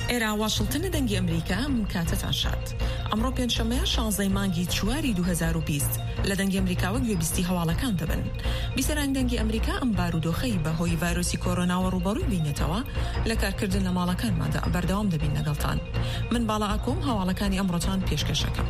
ئێرە واشنگتن دەنگی ئەمریکا کاتتان شاد. ئەمڕۆ پێنجشەمە 16 مانگی چواری 2020 لە دەنگی ئەمریکاوە گوێبیستی هەواڵەکان دەبن. بیسەران دەنگی ئەمریکا ئەم بارودۆخەی بەهۆی ڤایرۆسی کۆرۆناوە ڕوبەڕووی بینێتەوە لە کارکردن لە ماڵەکانماندا بەردەوام دەبین لەگەڵتان. من باڵا ئاکۆم هەواڵەکانی ئەمڕۆتان پێشکەشەکەم.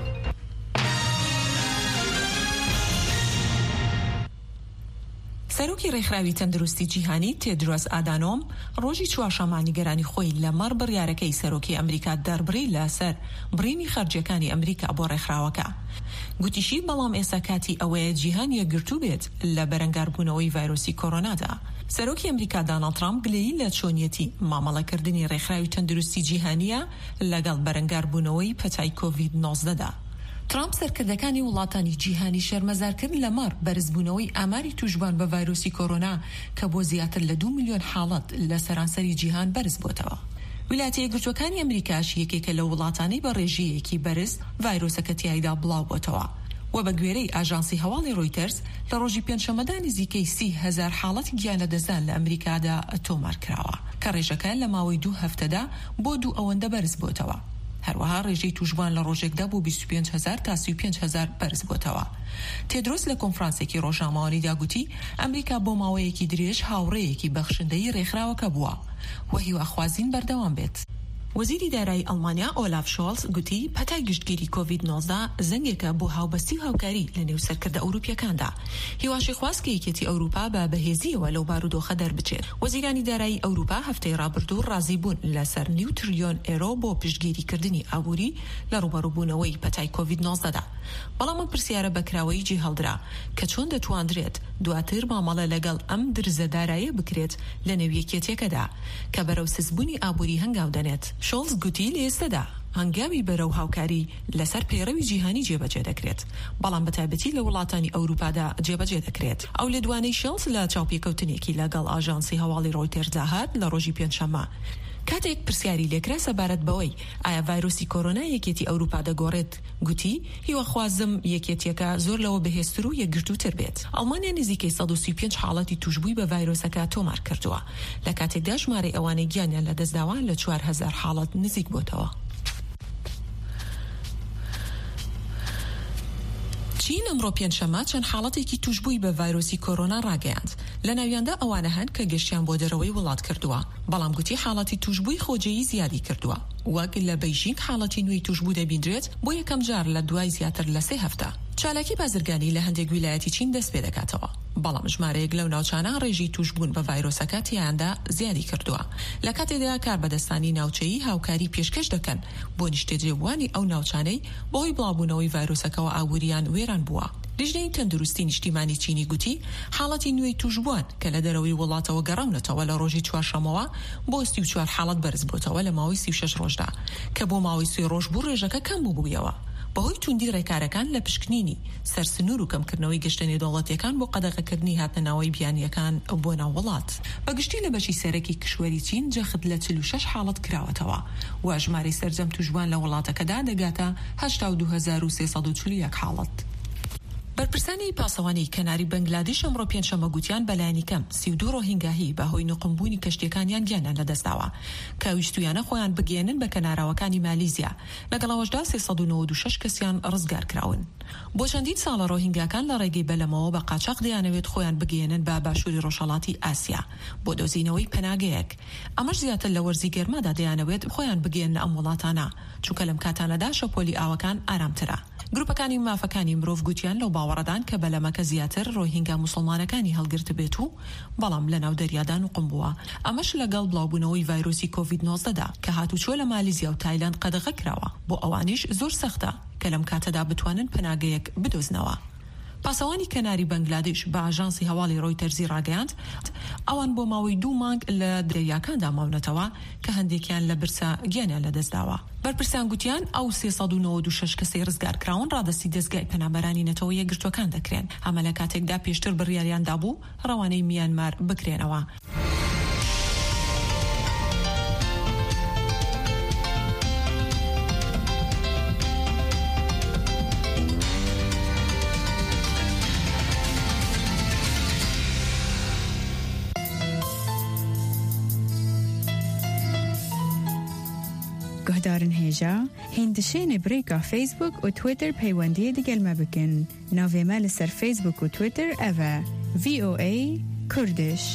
سەرۆکی ڕێکخراوی تەندروستی جیهانی تێدرۆس ئادانۆم ڕۆژی چوارشەمانی گەرانی خۆی لە مەڕ بڕیارەکەی سەرۆکی ئەمریکا دەربڕی لەسەر بڕینی خەرجیەکانی ئەمریکا بۆ ڕێکخراوەکە. گوتیشی بەڵام ئێستا کاتی ئەوەیە جیهان یەکگرتوو بێت لە بەرەنگاربوونەوەی ڤایرۆسی کۆرۆنادا. سەرۆکی ئەمریکا دۆناڵد ترامپ گلەیی لە چۆنیەتی مامەڵەکردنی ڕێکخراوی تەندروستی جیهانیە لەگەڵ بەرەنگاربوونەوەی پەتای کۆڤید-19دا. ترامپ سەرکردەکانی وڵاتانی جیهانی شەرمەزار کرد لە مەڕ بەرزبوونەوەی ئاماری توشبان بە ڤایرۆسی کۆرۆنا کە بۆ زیاتر لە 2 میلیۆن حاڵەت لە سەرانسەری جیهان بەرز بووتەوە. ویلایەتە یەکگرتووەکانی ئەمریکاش یەکێکە لە وڵاتانەی بە ڕێژەیەکی بەرز ڤایرۆسەکە تیایدا بڵاو بووتەوە و بە گوێرەی ئاژانسی هەواڵی ڕۆیتەرز لە ڕۆژی پێنجشەمەدا نزیکەی 30,000 حاڵەتی گیانەدەزان لە ئەمریکادا تۆمار کراوە کە ڕێژەکە لە ماوەی 2 هەفتەدا بۆ 2 ئەوەندە بەرز بووتەوە. هەروەها ڕێژەی توشبان لە ڕۆژێکدا بۆ 25,000 تا 35,000 بەرز بووتەوە. تێدرۆس لە کۆنفرانسێکی ڕۆژنامەوانیدا گوتی ئەمریکا بۆ ماوەیەکی درێژ هاوڕێیەکی بەخشندەی ڕێکخراوەکە بووە و هیواخوازین بەردەوام بێت. وەزیری دارایی ئەڵمانیا ئۆلاف شۆڵز گوتی پەتای گشتگیری کۆڤید-19 زەنگێکە بۆ هاوبەستی و هاوکاری لە نێو سەرکردە ئەوروپیەکاندا. هیواشی خواست کە یەکێتی ئەوروپا بە بەهێزیەوە لەو بارودۆخە دەربچێت. وەزیرانی دارایی ئەوروپا هەفتەی ڕابردوو ڕازی بوون لەسەر 9 تریلیۆن ئێرۆ بۆ پشتگیریکردنی ئابووری لە ڕوبەڕووبوونەوەی پەتای کۆڤید-19دا. بەڵام ئەم پرسیارە بەکراوەی جێ هەڵدرا کە چۆن دەتوانرێت دواتر مامەڵە لەگەڵ ئەم درزە دارایە بکرێت لە نێو یەکێتیەکەدا کە بەرەو سزبوونی ئابووری هەنگاو دەنێت. شۆڵز گوتی لە ئێستادا هەنگاوی بەرەو هاوکاری لەسەر پێڕەوی جیهانی جێبەجێ دەکرێت، بەڵام بەتایبەتی لە وڵاتانی ئەوروپادا جێبەجێ دەکرێت. ئەو لە دوانەی شۆڵز لە چاوپێکەوتنێکی لەگەڵ ئاژانسی هەواڵی ڕۆیتەرز داهات لە ڕۆژی پێنجشەمە کاتێک پرسیاری لێکرا سەبارەت بەوەی ئایا ڤایرۆسی کۆرۆنا یەکێتی ئەوروپا دەگۆڕێت گوتی هیوەخوازم یەکێتیەکە زۆر لەوە بەهێزتر و یەکگرتووتر بێت. ئەڵمانیا نزیکەی 135 حاڵەتی توشبووی بە ڤایرۆسەکە تۆمار کردووە لە کاتێکدا ژمارەی ئەوانەی گیانیان لە دەستداوە لە 4,000 حاڵەت نزیک بووتەوە. چین ئەمڕۆ پێنجشەمە چەند حاڵەتێکی توشبووی بە ڤایرۆسی کۆرۆنا ڕاگەیاند. لە ناویاندا ئەوانە هەن کە گەشتیان بۆ دەرەوەی وڵات کردووە، بەڵام گوتی حاڵەتی توشبووی خۆجێیی زیادی کردووە. وەک لە بەیژینگ حاڵەتی نوێی توشبوو دەبیندرێت بۆ یەکەم جار لە دوای زیاتر لە 3 هەفتە. چالاکی بازرگانی لە هەندێک ویلایەتی چین دەست پێ دەکاتەوە، بەڵام ژمارەیەک لەو ناوچانە ڕێژی توشبوون بە ڤایرۆسەکە تیاندا زیادی کردووە. لە کاتێکدا کاربەدەستانی ناوچەیی هاوکاری پێشکەش دەکەن بۆ نیشتەجێبوونی ئەو ناوچانەی بۆی بڵاوبوونەوەی ڤایرۆسەکەەوە ئابووریان وێران بووە. لیژنەی تەندروستی نیشتیمانی چینی گوتی حاڵەتی نوێی توشبووان کە لە دەرەوەی وڵاتەوە گەڕاونەتەوە لە ڕۆژی چوارشەمەوە بۆ 34 حاڵەت بەرز بووتەوە لە ماوەی 36 ڕۆژدا کە بۆ ماوەی 3 ڕۆژ بوو ڕێژەکە کەم بووبوویەوە. بەهۆی توندی ڕێکارەکان لە پشکنینی سەرسنوور و کەمکردنەوەی گەشتنی دەوڵەتیەکان بۆ قەدەغەکردنی هاتنەوەی بیانیەکان بۆ ناو وڵات. بەگشتی لە بەشی سەرەکی کشوەری چین جەخت لە 46 حاڵەت کراوەتەوە و ژمارەی سەرجەم توشبوان لە وڵاتەکەدا دەگاتە 82,341 حاڵەت. بەرپرسانی پاسەوانی کەناری بەنگلادێش ئەمڕۆ پێنجشەمە گوتیان بەلایەنی کەم 32 ڕۆهینگاهی بەهۆی نقمبوونی کەشتیەکانیان گیانیان لەدەستداوە کە ویستویانە خۆیان بگێنن بە کەناراوەکانی مالیزیا، لەگەڵەوەشدا 396 کەسیان ڕزگار کراون. بۆ چەندین ساڵە ڕۆهینگاکان لە ڕێگەی بەلەمەوە بە قاچاق دەیانەوێت خۆیان بگێنن بە باشووری ڕۆژهەڵاتی ئاسیا بۆ دۆزینەوەی پەناگەیەک. ئەمەش زیاتر لە وەرزی گەرمادا دەیانەوێت خۆیان بگێنن ئەم وڵاتانە چونکە لەم کاتانەدا شەپۆلی ئاوەکان ئارامترە. گروپەکانی مافەکانی مرۆڤ گوتیان لەو باوەڕەدان کە بەلەمەکە زیاتر ڕۆهینگا موسڵمانەکانی هەڵگرت بێت و بەڵام لە ناو دەریادا نوقم بووە. ئەمەش لەگەڵ بڵاوبوونەوەی ڤایرۆسی کۆڤید-19دا کە هاتوچۆ لە مالیزیا و تایلاند قەدەغە کراوە بۆ ئەوانیش زۆر سەختە کە لەم کاتەدا بتوانن پەناگەیەک بدۆزنەوە. پاسەوانی کەناری بەنگلادێش بە ئاژانسی هەواڵی ڕۆیتەرزی ڕاگەیاند ئەوان بۆ ماوەی 2 مانگ لە دەریاکاندا ماونەتەوە کە هەندێکیان لە برسا گیانیان لەدەستداوە. بەرپرسان گوتیان ئەو 396 کەسەی ڕزگار کراون ڕادەستی دەستگای پەنابەرانی نەتەوە یەکگرتوەکان دەکرێن، ئەمە لە کاتێکدا پێشتر بڕیاریان دابوو ڕەوانەی میانمار بکرێنەوە. گهدارن هیجا هندشین بریکا فیسبوک و تویتر پیوندی دیگل مبکن ناوی مال سر فیسبوک و تویتر اوه VOA کردش.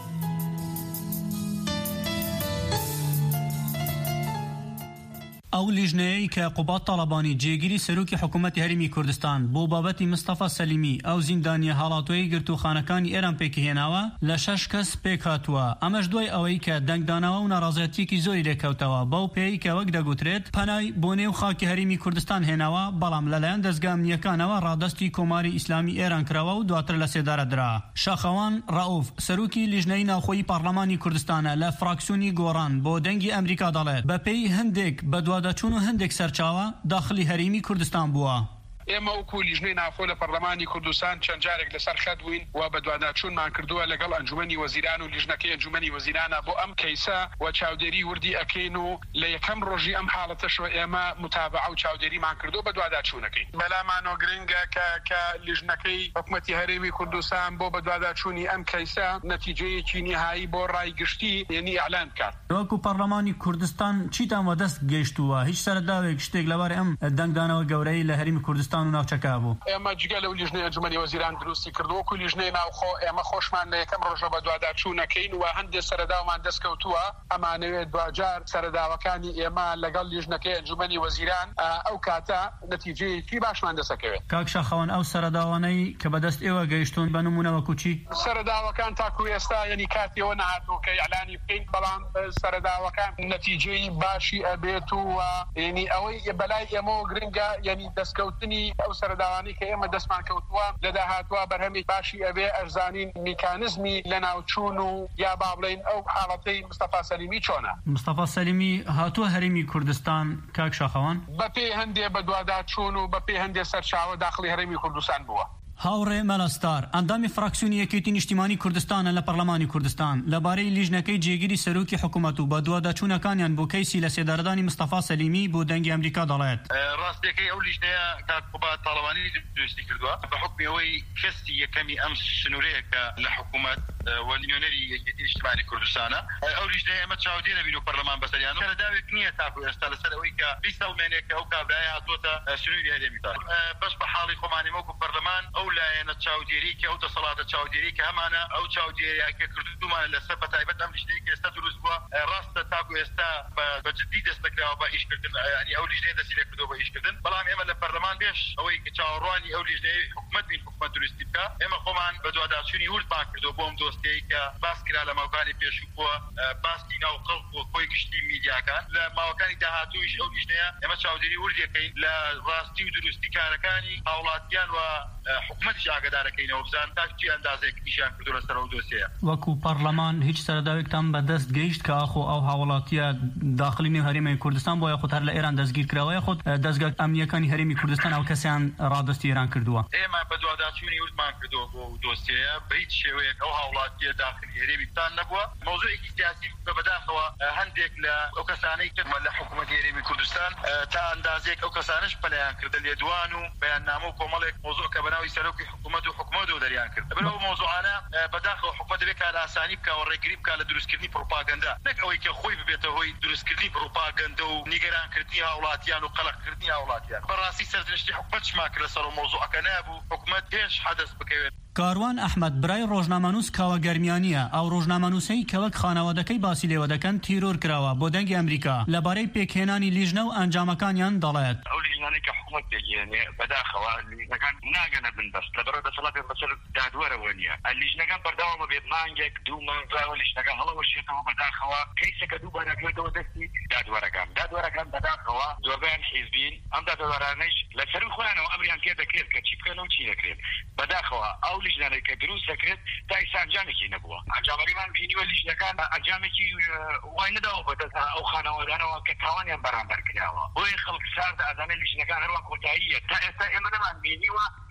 ئەو لیژنەیەی کە قوبات تاڵەبانی جێگیری سەرۆکی حکوومەتی هەرێمی کوردستان بۆ بابەتی مستەفا سەلیمی ئەو زیندانیە هاڵاتوەی گرتوخانەکانی ئێران پێکی هێناوە لە 6 کەس پێک هاتووە. ئەمەش دوای ئەوەی کە دەنگدانەوە و ناڕازێتیەکی زۆری لێکەوتەوە بەو پێی کە وەک دەگوترێت پەنای بۆ نێو خاکی هەرێمی کوردستان هێناوە، بەڵام لەلایەن دەستگا ئەمنیەکانەوە ڕادەستی کۆماری ئیسلامی ئێران کراوە و دواتر لە سێدارە درا. شاخەوان ڕەئوف سەرۆکی لیژنەی ناوخۆیی پارلەمانی کوردستانە لە فراکسیۆنی گۆڕان بۆ دەنگی ئەمریکا دەڵێت بەپێی هەندێک بەدوادەچوون و هەندێک سەرچاوە داخلی هەرێمی کوردستان بووە. ئێمە وەکو لیژنەی ناوخۆ لە پەرلەمانی کوردستان چەند جارێک لەسەر خەت بووین و بە دواداچوونمان کردووە لەگەڵ ئەنجومەنی وەزیران و لیژنەکەی ئەنجومەنی وەزیرانە بۆ ئەم کەیسە و چاودێری وردی ئەکەین و لە یەکەم ڕۆژی ئەم حاڵەتەشەوە ئێمە متابعە و چاودێریمان کردو بە دواداچوونەکەی. بەلامانەوە گرنگە کە لیژنەکەی حکوومەتی هەرێمی کوردستان بۆ بە دواداچوونی ئەم کەیسە نەتیجەیەکی نهایی بۆ ڕایگشتی یعنی ئەعلان بکات. وەکو پەرلەمانی کوردستان چیتان وەدەست گەیشتووە؟ هیچ سەرداوێک شتێک لەبارەی ئەم دەنگدانەوە گەورەی لە هەرێمی کوردستان و ناوچەکە بوو؟ ئێمە جگە لەو لیژنەی ئەنجومەنی وەزیران دروستی کردو وەکو لیژنەی ناوخۆ ئێمە خۆشمان لە یەکەم ڕۆژە بە دواداچوونەکەین و هەندێک سەرداومان دەستکەوتووە. ئەمانەوێت دوجار سەرداوەکانی ئێمە لەگەڵ لیژنەکەی ئەنجومەنی وەزیران ئەو کاتە نەتیجەیەکی باشمان دەسەکەوێت. کاک شاخەوان ئەو سەرداوانەی کە بەدەست ئێوە گەیشتون بە نمونە وەکو چی؟ سەرداوەکان تاکو ئێستا یعنی کاتیەوە نهاتوو کە ئیعلانی بکەین، بەڵام سەرداوەکان نەتیجەی باشی ئەبێت و یعنی ئەوەی بەلای ئێمەوە گرنگە یعنی دەستکەوتنی ئەو سەرداوانی کە ئێمە دەستمان کەوتووە لە داهاتوە بەرهەمی باشی ئەبێ ئەرزانین میکانیزمی لە ناوچوون و یا با بڵێن ئەو حاڵەتەی مستەفا سەلیمی چۆنە. مستەفا سەلیمی هاتووە هەرێمی کوردستان کاک شاخەوان بەپێی هەندێ بە دواداچوون و بەپێی هەندێ سەرچاوە داخلی هەرێمی کوردستان بووە. هاوڕێ مەلەستار ئەندامی فراکسیۆنی یەکێتی نیشتیمانی کوردستانە لە پەرلەمانی کوردستان لەبارەی لیژنەکەی جێگیری سەرۆکی حکوومەت و بە دواداچوونەکانیان بۆ کەیسی لە سێدارەدانی مستەفا سەلیمی بۆ دەنگی ئەمریکا دەڵێت ڕاستیەکەی ئەو لیژنەیە کاک قوبات تاڵەبانی دروستی کردووە بە حکمی ئەوەی کەسی یەکەمی ئەم سنوورەیە کە لە حکوومەت وەلیۆنەری یەکێتی نیشتیمانی کوردستانە ئەو لیژنەیە ئەمە چاودێرە بین و پەرلەمان بەسەریان و سەرداوێک نییە تاکو ئێستا لەسەر ئەوەی کە 20 ساڵمێنێک ئەو کابرایە هاتووەتە سنووری هەرێمیدا بەش بە حاڵی خۆمانی وەکو پەرلەمان ئەو لایەنە چاودێری کە ئەو دەسەڵاتە چاودێری کە هەمانە ئەو چاودێریاکە کردومان لەسەر بەتایبەت ئەم لیژنەیە کە ئێستا دروست بووە ڕاستە تاکو ئێستا بە جددی دەست بکراوە بە ئیشکردن، ینی ئەو لیژنەیە دەستی لێ کردووە بە ئیشکردن، بەڵام ئێمە لە پەرلەمان پێش ئەوەی کە چاوەڕوانی ئەو لیژنەیە حکوومەت بین حکوومەت دروستی بکە ئێمە خۆمان بە دواداچوونی وردمان کردووە بۆ ئەم دۆستەیە کە باس کرا لە ماوەکانی پێشووە باسی ناو خەڵک و خۆی گشتی میدیاکان لە ماوەکانی داهاتوویش ئەو لیژنەیە ئێمە چاودێری وردەکەین لە ڕاستی و دروستی کارەکانی هاوڵاتیان و حکوومەتیش ئاگادارەکەینەوە بزان تاچی ئەندازێک نیشان کردو لەسەر ئەو دۆسیەیە. وەکو پەرلەمان هیچ سەرداوێکتان بەدەست گەیشت کە ئاخۆ ئەو هاوڵاتیە داخلی نێو هەرێمی کوردستان بۆ یاخود هەر لە ئێران دەستگیر کراوە یاخود دەستگا ئەمنیەکانی هەرێمی کوردستان ئەو کەسیان ڕادستی ئێران کردووە؟ ئێمە بە دواداچوونی وردمان کردووە بۆ دۆسیەیە بە هیچ شێوەیەک ئەو هاوڵاتیە داخلی هەرێمیتان نەبووە. مۆزوعێکی سیاسی بەداخەوە هەندێک لە ئەو کەسانەی کردمە لە حکوومەتی هەرێمی کوردستان تا ئەندازێک ئەو کەسانش پەلەیان کردە لێدوان و بەیاننامە و کۆمەڵێک مۆزوع کە بەناوی سەرۆکی حکوومەت و حکوومەت و دەریان کرد. بەو مۆزوعانە بەداخەوە حکوومەت دەبێت کار ئاسانی بکەوە ڕێگری بکات لە دروستکردنی پروپاگەندا، نەک ئەوەی کە خۆی ببێتە هۆی دروستکردنی پروپاگەندا و نیگەرانکردنی هاوڵاتیان و قەلەقکردنی هاوڵاتیان. بەڕاستی سەرنوشتی حکوومەت شما کرد لەسەر مۆزوعەکە نابوو حکوومەت پێش حەدەست بکەوێت. کاروان ئەحمەد برای ڕۆژنامەنووس کاوە گەرمیانیە ئەو ڕۆژنامەنووسەی کە وەک خانەوادەکەی باسی لێوە دەکەن تیرۆر کراوە بۆ دەنگی ئەمریکا لەبارەی پێکهێنانی لیژنە و ئەنجامەکانیان دەڵێت ئەو لیژنانەی کە حکوومەت پێگەێنێ بەداخەوە لیژنەکان ناگەنە بنبەست لەبەرەوە دەسەڵاتێک بەسەر دادوەرەوە نییە. لیژنەکان بەردەوامە بێت مانگێک دوو مانگەوە لیژنەکان هەڵەوەشێتەوە بەداخەوە کەیسەکە دووبارە دەکرێتەوە دەستی دادوەرەکان بەداخەوە زۆربیان حیزبین ئەم دادوەرانەش لەسەر خۆیانەوە ئەمریان پێ دەکرێت کە چی بکەن و چی نەکرێت. بەداخەوە ئەو لیژنانەی کە دروست دەکرێت تا ئێستا ئەنجامێکی نەبووە. ئەنجامەریمان بینیوە لیژنەکان ئەنجامێکی وای نەداوە بەدەست ئەو خانەوادانەوە کە تاوانیان بەرامبەر کراوە. بۆیە خەڵک سارد ئەزانێت لیژنەکان هەروە کۆتاییە تا ئێستا ئێمە نەمان بینیوە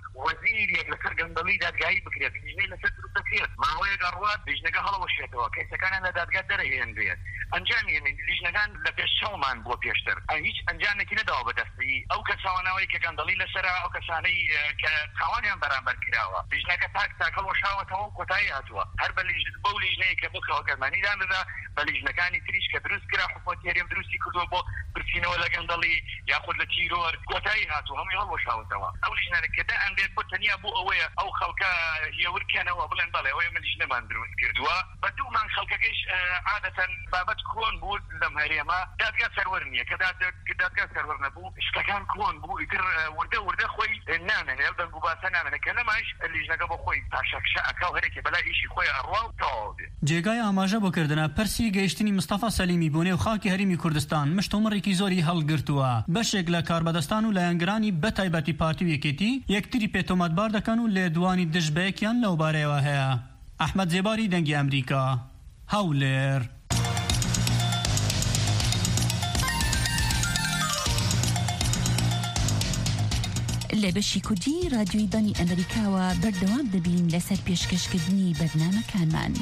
وەزیرێک لەسەر گەندەڵی دادگایی بکرێت لیژنەی لەسەر دروست دەکرێت ماوەیەک ڕوات لیژنەکە هەڵەوەشێتەوە کەسەکانیان لە دادگا دەرەهێن بێت ئەنجامی لیژنەکان لە پێش چاومان بۆ پێشتر هیچ ئەنجامێکی نەداوە بەدەستی ئەو کەساوانەوەی کە گەندەڵی لەسەرا ئەو کەسانەی کە تاوانیان بەرامبەر کراوە لیژنەکە تاک هەڵەوەشاوەتەوە کۆتایی هاتووە هەر بەو لیژنەیە کە بۆ کەوەگەرمانیدان دەدا بە لیژنەکانی تریش کە دروست کرا حکومەتی هەرێم دروستی کردووە بۆ برسینەوە لە گەندەڵی یاخود لە تیرۆر کۆتایی هاتووە هەمووی هەڵەوەشاوەتەوە ئەو لیژنانە کە دا ئەندێت بۆ تەنیا بۆ ئەوەیە ئەو خەڵکە هێورکەنەوە بڵێن بەڵێ ئەوەیە من لیژنەمان دروست کردووە بە دوومان خەڵکەکەیش عادەتەن بابەت کۆن بوو لەم هەرێمە دادگا سەروەر نییە کە دادگا سەروەر نەبوو شتەکان کۆن بوو ئیتر وردە خۆی نامێنێ دەنگ و باسە نامێنێ کە لەماش لیژنەکە بۆ خۆی پاشەکشە ئەکاو هەرێکێ بەلای ئیشی خۆی ئەڕوا و تەواو بێت. جێگای ئاماژە بۆکردنە پرسی گەیشتنی مستەفا سەلیمی بۆ نێو خاکی هەرێمی کوردستان مشتۆمڕێکی زۆری هەڵگرتووە بەشێک لە کاربەدەستان و لایەنگرانی بەتایبەتی پارتی و یەکێتی یەکتری پێتۆمەتبار دەکەن و لێدوانی دژبەیەکیان لەو بارەیەوە هەیە. ئەحمەد جێباری دەنگی ئەمریکا هەولێر. لە بەشی کوردی رادیۆی بەنی ئەمریکاوە بەردەوام دەبین لەسەر پێشکەشکردنی بەرنامەکانمان.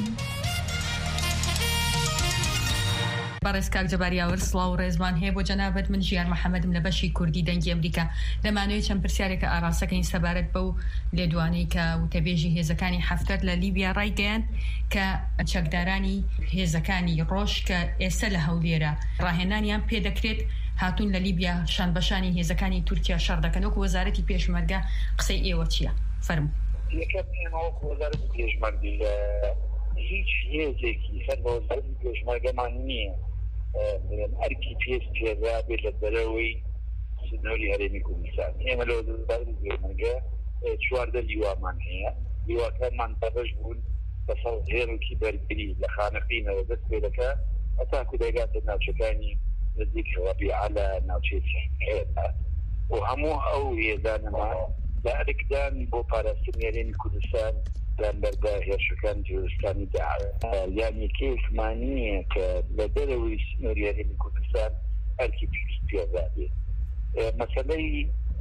بەڕێز کاک جەباریاوەر سڵاو و ڕێزمان هەیە بۆ جەنابەت من ژیان محەممەدم لە بەشی کوردی دەنگی ئەمریکا لەمانەوەی چەند پرسیارێکە ئاراسەکەین سەبارەت بەو لێدوانەی کە وتەبێژی هێزەکانی هەفتەر لە لیبیا ڕایگەیاند کە چەکدارانی هێزەکانی ڕۆژ کە ئێستا لە هەولێرە ڕاهێنانیان پێدەکرێت هاتوون لە لیبیا شانبەشانی هێزەکانی تورکیا شەڕ دەکەن وەکو وەزارەتی پێشمەرگە قسەی ئێوە چییە؟ فەرموو. یەکەم وەزارەتی پێشمەرگی هیچ هێزێکی سەر بە وەزارەتی پێشمەرگەمان نییە ئەرکی پێدا بێت لە دەرەوەی سنووری هەرێمی کوردستان. ئێمە لە وەزارەتی پێشمەرگە چواردە لیوامان هەیە لیواکانمان بەبەش بوون بە هێرکی بەرگری لە خانەقینەوە دەست پێ دەکات هەتاکو دەگاتە ناوچەکانی نزدیک ڕەبیعە لە ناوچەی هەیەدا و هەموو ئەو هێزانەمان لە ئەرکدان بۆ پاراستنی هەرێمی کوردستان بەردا هێرشەکان جوورستانی یانی کێکمانیە کە لە دەرەوەی سنووری هەرێمی کوردستان ئەرکی پێدا بێت. مەسەلەی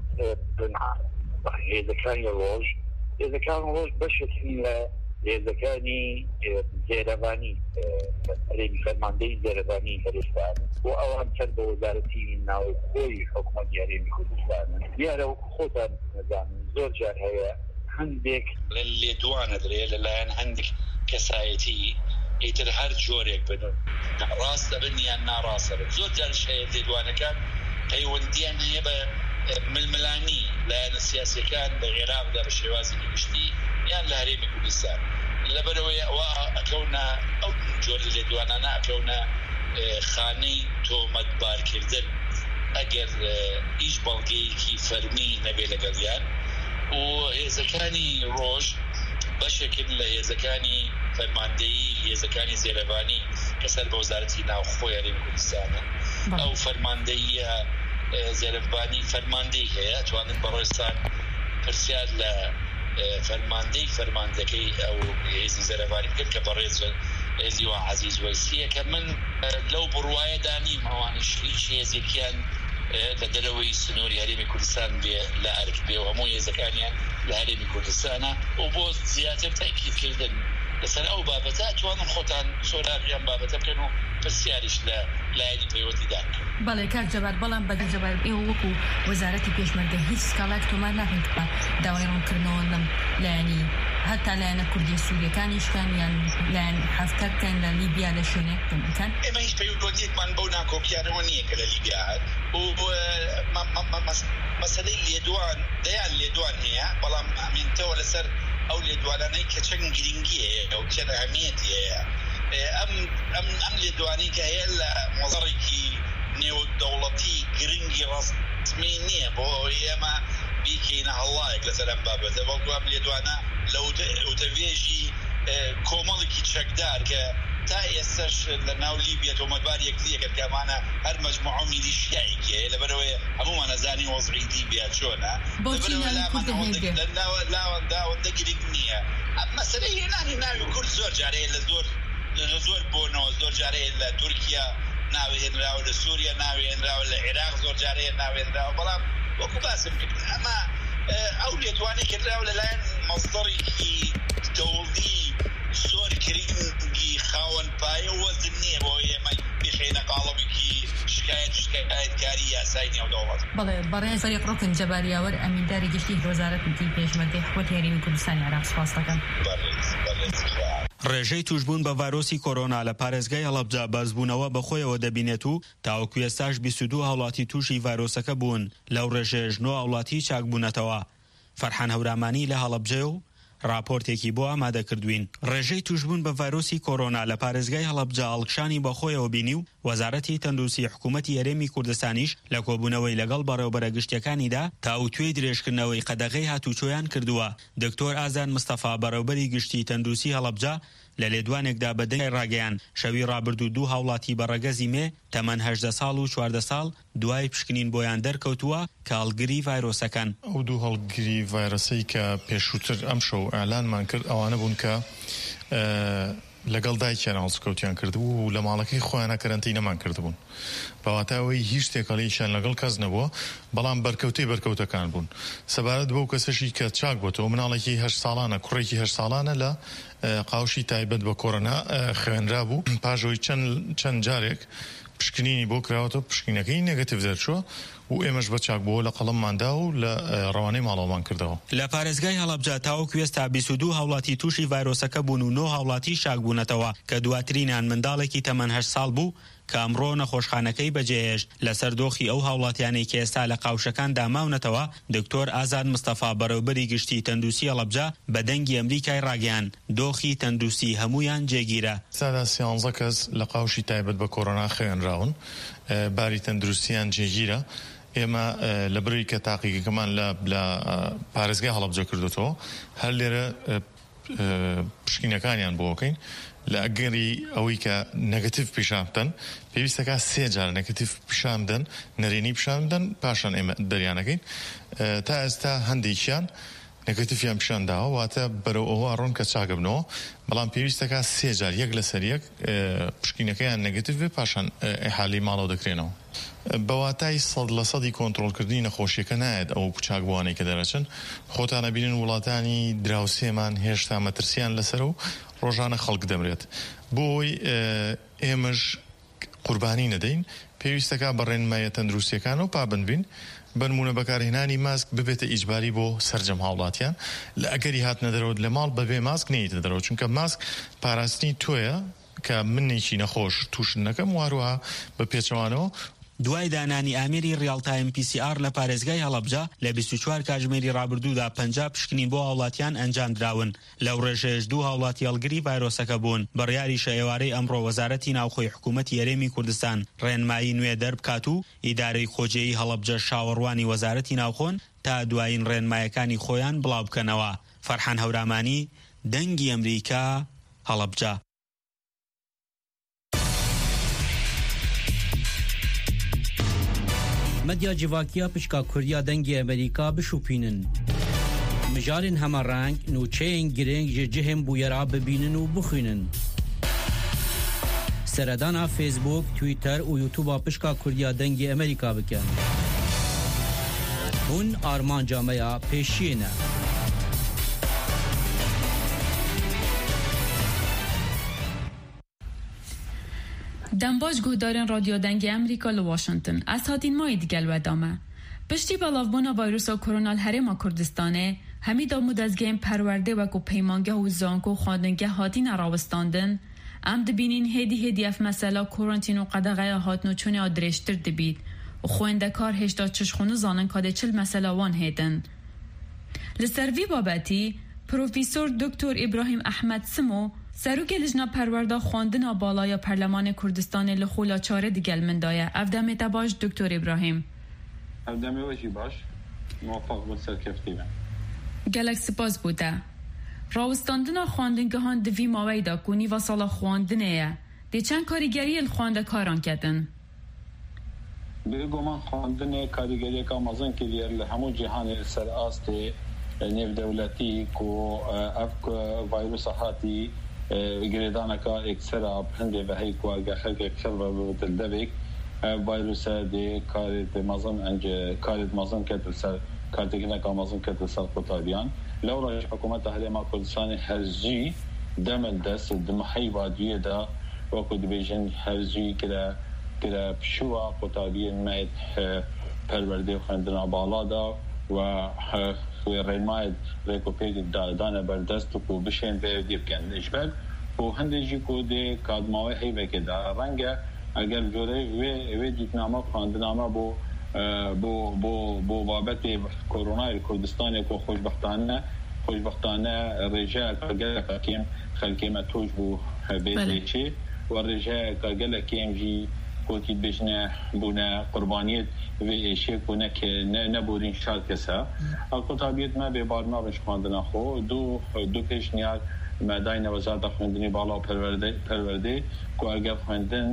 هێزەکانی ڕۆژ بەشێکی لە هێزەکانی زێرەبانی هەرێمی فەرماندەی زێرەبانی هەرێستان و ئەوان چەند بە وەزارەتی ناوخۆی حکومەتی هەرێمی کوردستانن دیارە وەکو خۆتان نەزانن زۆر جار هەیە هەندێک لێدوانە درێت لەلایەن هەندێک کەسایەتی ئیتر هەر جۆرێک بن ڕاستە بن یان ناڕاستە بن زۆر جارش هەیە لێدوانەکان پەیوەندیان هەیە بە ململانی لایەنە سیاسیەکان بە عێراقدا بە شێوازی گشتی یان لە هەرێمی کوردستان لەبەرەوەی ئەوە ئەکەونە ئەو جۆر لێدوانانە ئەکەونە خانەی تۆمەتبارکردن ئەگەر هیچ بەڵگەیەکی فەرمی نەبێ لەگەڵیان و هێزەکانی ڕۆژ بەشێکن لە هێزەکانی فەرماندەیی هێزەکانی زێرەبانی کە سەر بە وەزارەتی ناوخۆی هەرێمی کوردستانە ئەو فەرماندەییە زێرەبانی فەرماندەی هەیە توانن بەڕێستان پرسیار لە فەرماندەکەی ئەو هێزی زێرەبانی کرد کە بەڕێز لیوا عەزیز وەیسیە کە من لەو بڕوایەدا نیم ئەوانش هیچ هێزێکیان لە دەرەوەی سنووری هەرێمی کوردستان بێ لە ئەرک بێ و هەموو هێزەکانیان لە هەرێمی کوردستانە و بۆ زیاتر تاکیدکردن لەسەر ئەو بابەتە توانن خۆتان سۆراغیان بابەتە بکەن و پرسیاریش لە لایەنی پەیوەندیدان بەڵێ کاک جەبار بەڵام بەدی جەبار ئێوە وەکو وەزارەتی پێشمەرگە هیچ سکاڵاک تۆمار ناکەن داوای ڕوونکردنەوە لەم لایەنی هەتا لایەنە کوردی سووریەکانیشکان یان لایەن هەفتەرکەن لە لیبیا لە شوێنێک بکەن. ئێمە هیچ پەیوەندیەکمان بەو ناکۆکیانەوە نییە کە لە لیبیا هات و مەسەلەی لێدوان هەیە بەڵام ئەمێنتەوە لەسەر ئەو لێدوانانەی کە چەند گرنگی هەیە ئەو چەند ئەهەمیەتی هەیە ئەم لێدوانی کە هەیە لە مۆزەڕێکی نێودەوڵەتی گرنگی ڕاستمی نییە بۆ ئێمە بیکەینە هەڵایەک لەسەر ئەم بابەتە بەڵکو ئەم لێدوانە لە وتەبێژی کۆمەڵێکی چەکدار کە تا ئێستاش لە ناو لیبیا تۆمەتبار یەکتریەکە کەمانە هەر مەجموعە و میلیشیایەکی هەیە لەبەرەوەی هەموومان نەزانی وەزعی لیبیا چۆنە لاوەندە گرنگ نییە مەسەلەی هێنانی ناوی کورد زۆر جارەیە لە زۆر بۆنەوە زۆر جارەیە لە تورکیا ناوی هێنراوە لە سووریا ناوی هێنراوە لە عێراق زۆر جارەیە ناوی هێنراوە بەڵام وەکو باسم کرد ئەمە او ليتواني كذا ولا لا مصدري دولي سور كريمجي خاون باي وزنيه وهي ما بخينا قالبكي شكايت كاريه سايني او دولت بله برای فريق ركن جبارية ور امين داري گشتي وزارت ملکی پێشمەرگەی حکومەتی هەرێمی کوردستانی عێراق سپاس دەکەم. ڕێژەی توشبوون بە ڤایرۆسی کۆرۆنا لە پارێزگای هەڵەبجە بەرزبوونەوە بەخۆیەوە دەبینێت و تاوەکو ئێستاش 22 هاوڵاتی تووشی ڤایرۆسەکە بوون لەو ڕێژەیەش 9 هاوڵاتی چاکبوونەتەوە. فەرحان هەورامانی لە هەڵەبجە و راپۆرتێکی بۆ ئامادەکردوین. ڕێژەی توشبوون بە ڤایرۆسی کۆرۆنا لە پارێزگای هەڵەبجە هەڵکشانی بەخۆیەوە بینی و وەزارەتی تەندروستی حکوومەتی هەرێمی کوردستانیش لە کۆبوونەوەی لەگەڵ بەڕێوەبەرە گشتیەکانیدا تاوتوێی درێژکردنەوەی قەدەغەی هاتوچۆیان کردووە. دکتۆر ئازاد مستەفا بەڕێوەبەری گشتی تەندروستی هەڵەبجە لە لێدوانێکدا بەدەنگی ڕاگەیان شەوی ڕابردوو 2 هاوڵاتی بەڕێگەزی مێ تەمەن 18 ساڵ و 14 ساڵ دوای پشکنین بۆیان دەرکەوتووە کە هەڵگری ڤایرۆسەکان. ئەو دوو هەڵگری ڤایرۆسەی کە پێشووتر ئەم شەو ئەعلانمان کرد ئەوانە بوون کە لەگەڵ دایکیان هەڵسوکەوتیان کردبوو و لە ماڵەکەی خۆیانە کەرەنتینەمان کردبوون. بەواتەوەی هیچ شتێکەڵیشیان لەگەڵ کەس نەبووە، بەڵام بەرکەوتەکان بوون. سەبارەت بەو کەسەشی کە چاک بۆتەوە مناڵێکی 8 ساڵانە کوڕێکی 8 ساڵانە لە قاوشی تایبەت بە کۆرۆنا خوێنرا بوو. پاژەوەی چەند جارێک پشکنینی بۆ کراوەتەوە، پشکنینەکەی نێگەتیڤ دەرچووە و ئێمەش بە چاک بۆ لە قەڵەمماندا و لە ڕەوانەی ماڵەوەمان کردەوە. لە پارێزگای هەڵەبجە تاوەکو ئێستا 22 هاوڵاتی تووشی ڤایرۆسەکە بوون و 9 هاوڵاتی شاکبوونەتەوە کە دواترینیان منداڵێکی تەمەن 8 ساڵ بوو کە ئەمڕۆ نەخۆشخانەکەی بەجێهێشت. لەسەر دۆخی ئەو هاوڵاتیانەی کە ئێستا لە قاوشەکان داماونەتەوە دکتۆر ئازاد مستەفا بەڕێوەبەری گشتی تەندروستی هەڵەبجە بە دەنگی ئەمریکای ڕاگەیان دۆخی تەندروستی هەمویان جێگیرە. سادا 13 کەس لە قاوشی تایبەت بە کۆرۆنا خوێنراون، باری تەندروستیان جێگیرە. ئێمە لە بڕی کە تاقیقەکەمان لە پارێزگای هەڵەبجە کردوتەوە هەر لێرە پشکینەکانیان بۆکەین لە ئەگەری ئەوەی کە نەگەتیڤ پیشان بدەن پێویستەکە 3 جار نەگەتیڤ پیشان بدەن، نەرێنی پیشان بدەن، پاشان ئێمە دەریانەکەین. تا ئێستا هەندێکیان نەگەتیڤیان پیشان داوە، واتە بەرەو ئەوە ڕۆن کە چاکەبنەوە، بەڵام پێویستەکە 3 جار یەک لەسەر یەک پشکینەکەیان نەگەتیڤ بێ پاشان ئیحاڵەی ماڵەوە دەکرێنەوە. بەواتای 100% کۆنتڕۆڵکردنی نەخۆشیەکە نایەت ئەو پچاکبووانەی کە دەرەچن. خۆتانە بینن وڵاتانی دراوسێمان هێشتا مەترسیان لەسەر و ڕۆژانە خەڵک دەمرێت. بۆی ئێمەش قوربانی نەدەین، پێویستەکە بە ڕێنمایە تەندروستیەکان و پابند بین. بنمونە بەکارهێنانی ماسک ببێتە ئیجباری بۆ سەرجەم هاوڵاتیان، لە ئەگەری هاتنە دەرەوە لە ماڵ بەبێ ماسک نەیتە دەرەوە، چونکە ماسک پاراستنی تۆیە کە منێکی نەخۆش تووشن نەکەم واروها بە پێچەوانەوە. دوای دانانی ئامێری ریاڵتایم PCR لە پارێزگای هەڵەبجە لە 24 کاتژمێری ڕابردوودا 50 پشکنین بۆ هاوڵاتیان ئەنجام دراون. لەو ڕێژەیەش 2 هاوڵاتی هەڵگری ڤایرۆسەکە بوون. بڕیاری شەئێوارەی ئەمڕۆ وەزارەتی ناوخۆی حکوومەتی هەرێمی کوردستان ڕێنمایی نوێ دەربکات و ئیدارەی خۆجێیی هەڵەبجە شاوەڕوانی وەزارەتی ناوخۆن تا دوایین ڕێنمایەکانی خۆیان بڵاو بکەنەوە. فەرحان هەورامانی، دەنگی ئەمریکا، هەڵەبجە. مدیا جیواکیا پشکا کوریا دەنگی ئەمریکا بشوپینن. مژارین هەمە ڕەنگ نوچەیەن گرنگ ji cihên bûyera bibînin û bixwînin. Seredana Facebook, Twitter û YouTube'a pişka Kurdiya dengê Amerîka bikin. Hûn armanca me ya pêşiyê ne. دەمباش گوهدارên رادیۆ دەنگی ئەمریکا لە واشنگتن ئەس هاتین مایê digel we dame. Piştî belavbûna vîrusa korona li Herêma Kurdistanê hemî damûdezgehên perwerdê wekû peymangeh û zank û xwendingeh hatîne rawistandin, em dibînin hêdî ev mesela korantîn û qedeğeya hatnûçûnê a dirêjtir dibît û xwendekar hêşta çişxûnî zanin kadê çil mesela wan hêdin. Li ser vî babetî Profesör Dr. İbrahim Ahmed Simo Serokê Lijna Perwerda xwandina balaya Perlemanê Kurdistanê li xula çare digel min daye. Ev demê te baş Dr. İbrahim. Ev demê we jî baş. Muvaffaq bi serkeftî be. Gelek spas bû te. Rawistandina xwandingehan di vî maweyê da ku nîva sala xwandinê ye. Dê çend karîgeriyê li xwendekaran ketin? Bêguman xwandinê karîgeriyeka mezin kiriye li hemû cîhanê ser astê nêvdewletî ku ev vîrusa hatî girêdaneka eksera hindê ve hey ku eger xelkek xel ve dildevek vîrusa dê karê mezin ence karê mezin ket ser کارتێکێک ئاماژن کردە سەر قوتابیان لەو ڕۆژ حکوومەتە هەرێما کوردستانی هەرزی دەمە دەست دمەحەی وادیەدا وەکو دەبێژن هەرزی کرا پشووە قوتابیان مایت پەروەردەی خوێندنا باڵادا و ڕێمایت ڕێکۆپێک دانە بەردەست و بشێن بێ بکەن لەژبەر و هەندێکی کۆ دێ کاتماوەی هەیڤێکێدا ڕەنگە ئەگەر جۆرەی وێ دیتنامە خواندنامە بۆ بابەتی کۆرۆنای کوردستانێک و خۆشبەختانە ڕێژەیەکە گەلەکەکێم خەلکێمە تۆش بوو بێتێکی و ڕێژەیەکە گەلەکێمژی کۆتی بژنە بوونە قوربانیت وێشێک و نەبورین شاد کەسە قوتابیت مە بێبارنا ڕێژ خواندنە خۆ دوو پێشنیار مەدای وەزارەتە خوێندنی باڵا و پەروەردەی کو ئەگەر خوێندن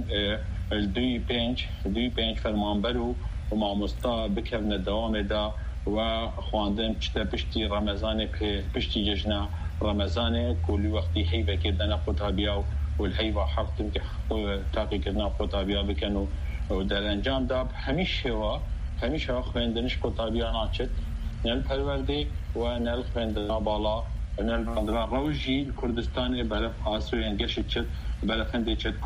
دوی پێنج فەرمانبەر و مامۆستا بکەونە دەوامێدا و خواندن پشتە پشتی ڕەمەزانێ پشتی جژنە ڕەمەزانێ کولی وەختی هەیڤێکردنە قوتابیا و الهەیڤە حەقتن کە تاقیکردنا قوتابیا بکەن و دەرەنجامدا هەمیشە خوێندنش قوتابیا ناچێت نەل پەروەردەی و نەل خوێندنا باڵا نەل ڕەوژی کوردستانی بەرەف ئاسوویان گەشت چێت بەرەف هەندێک چێت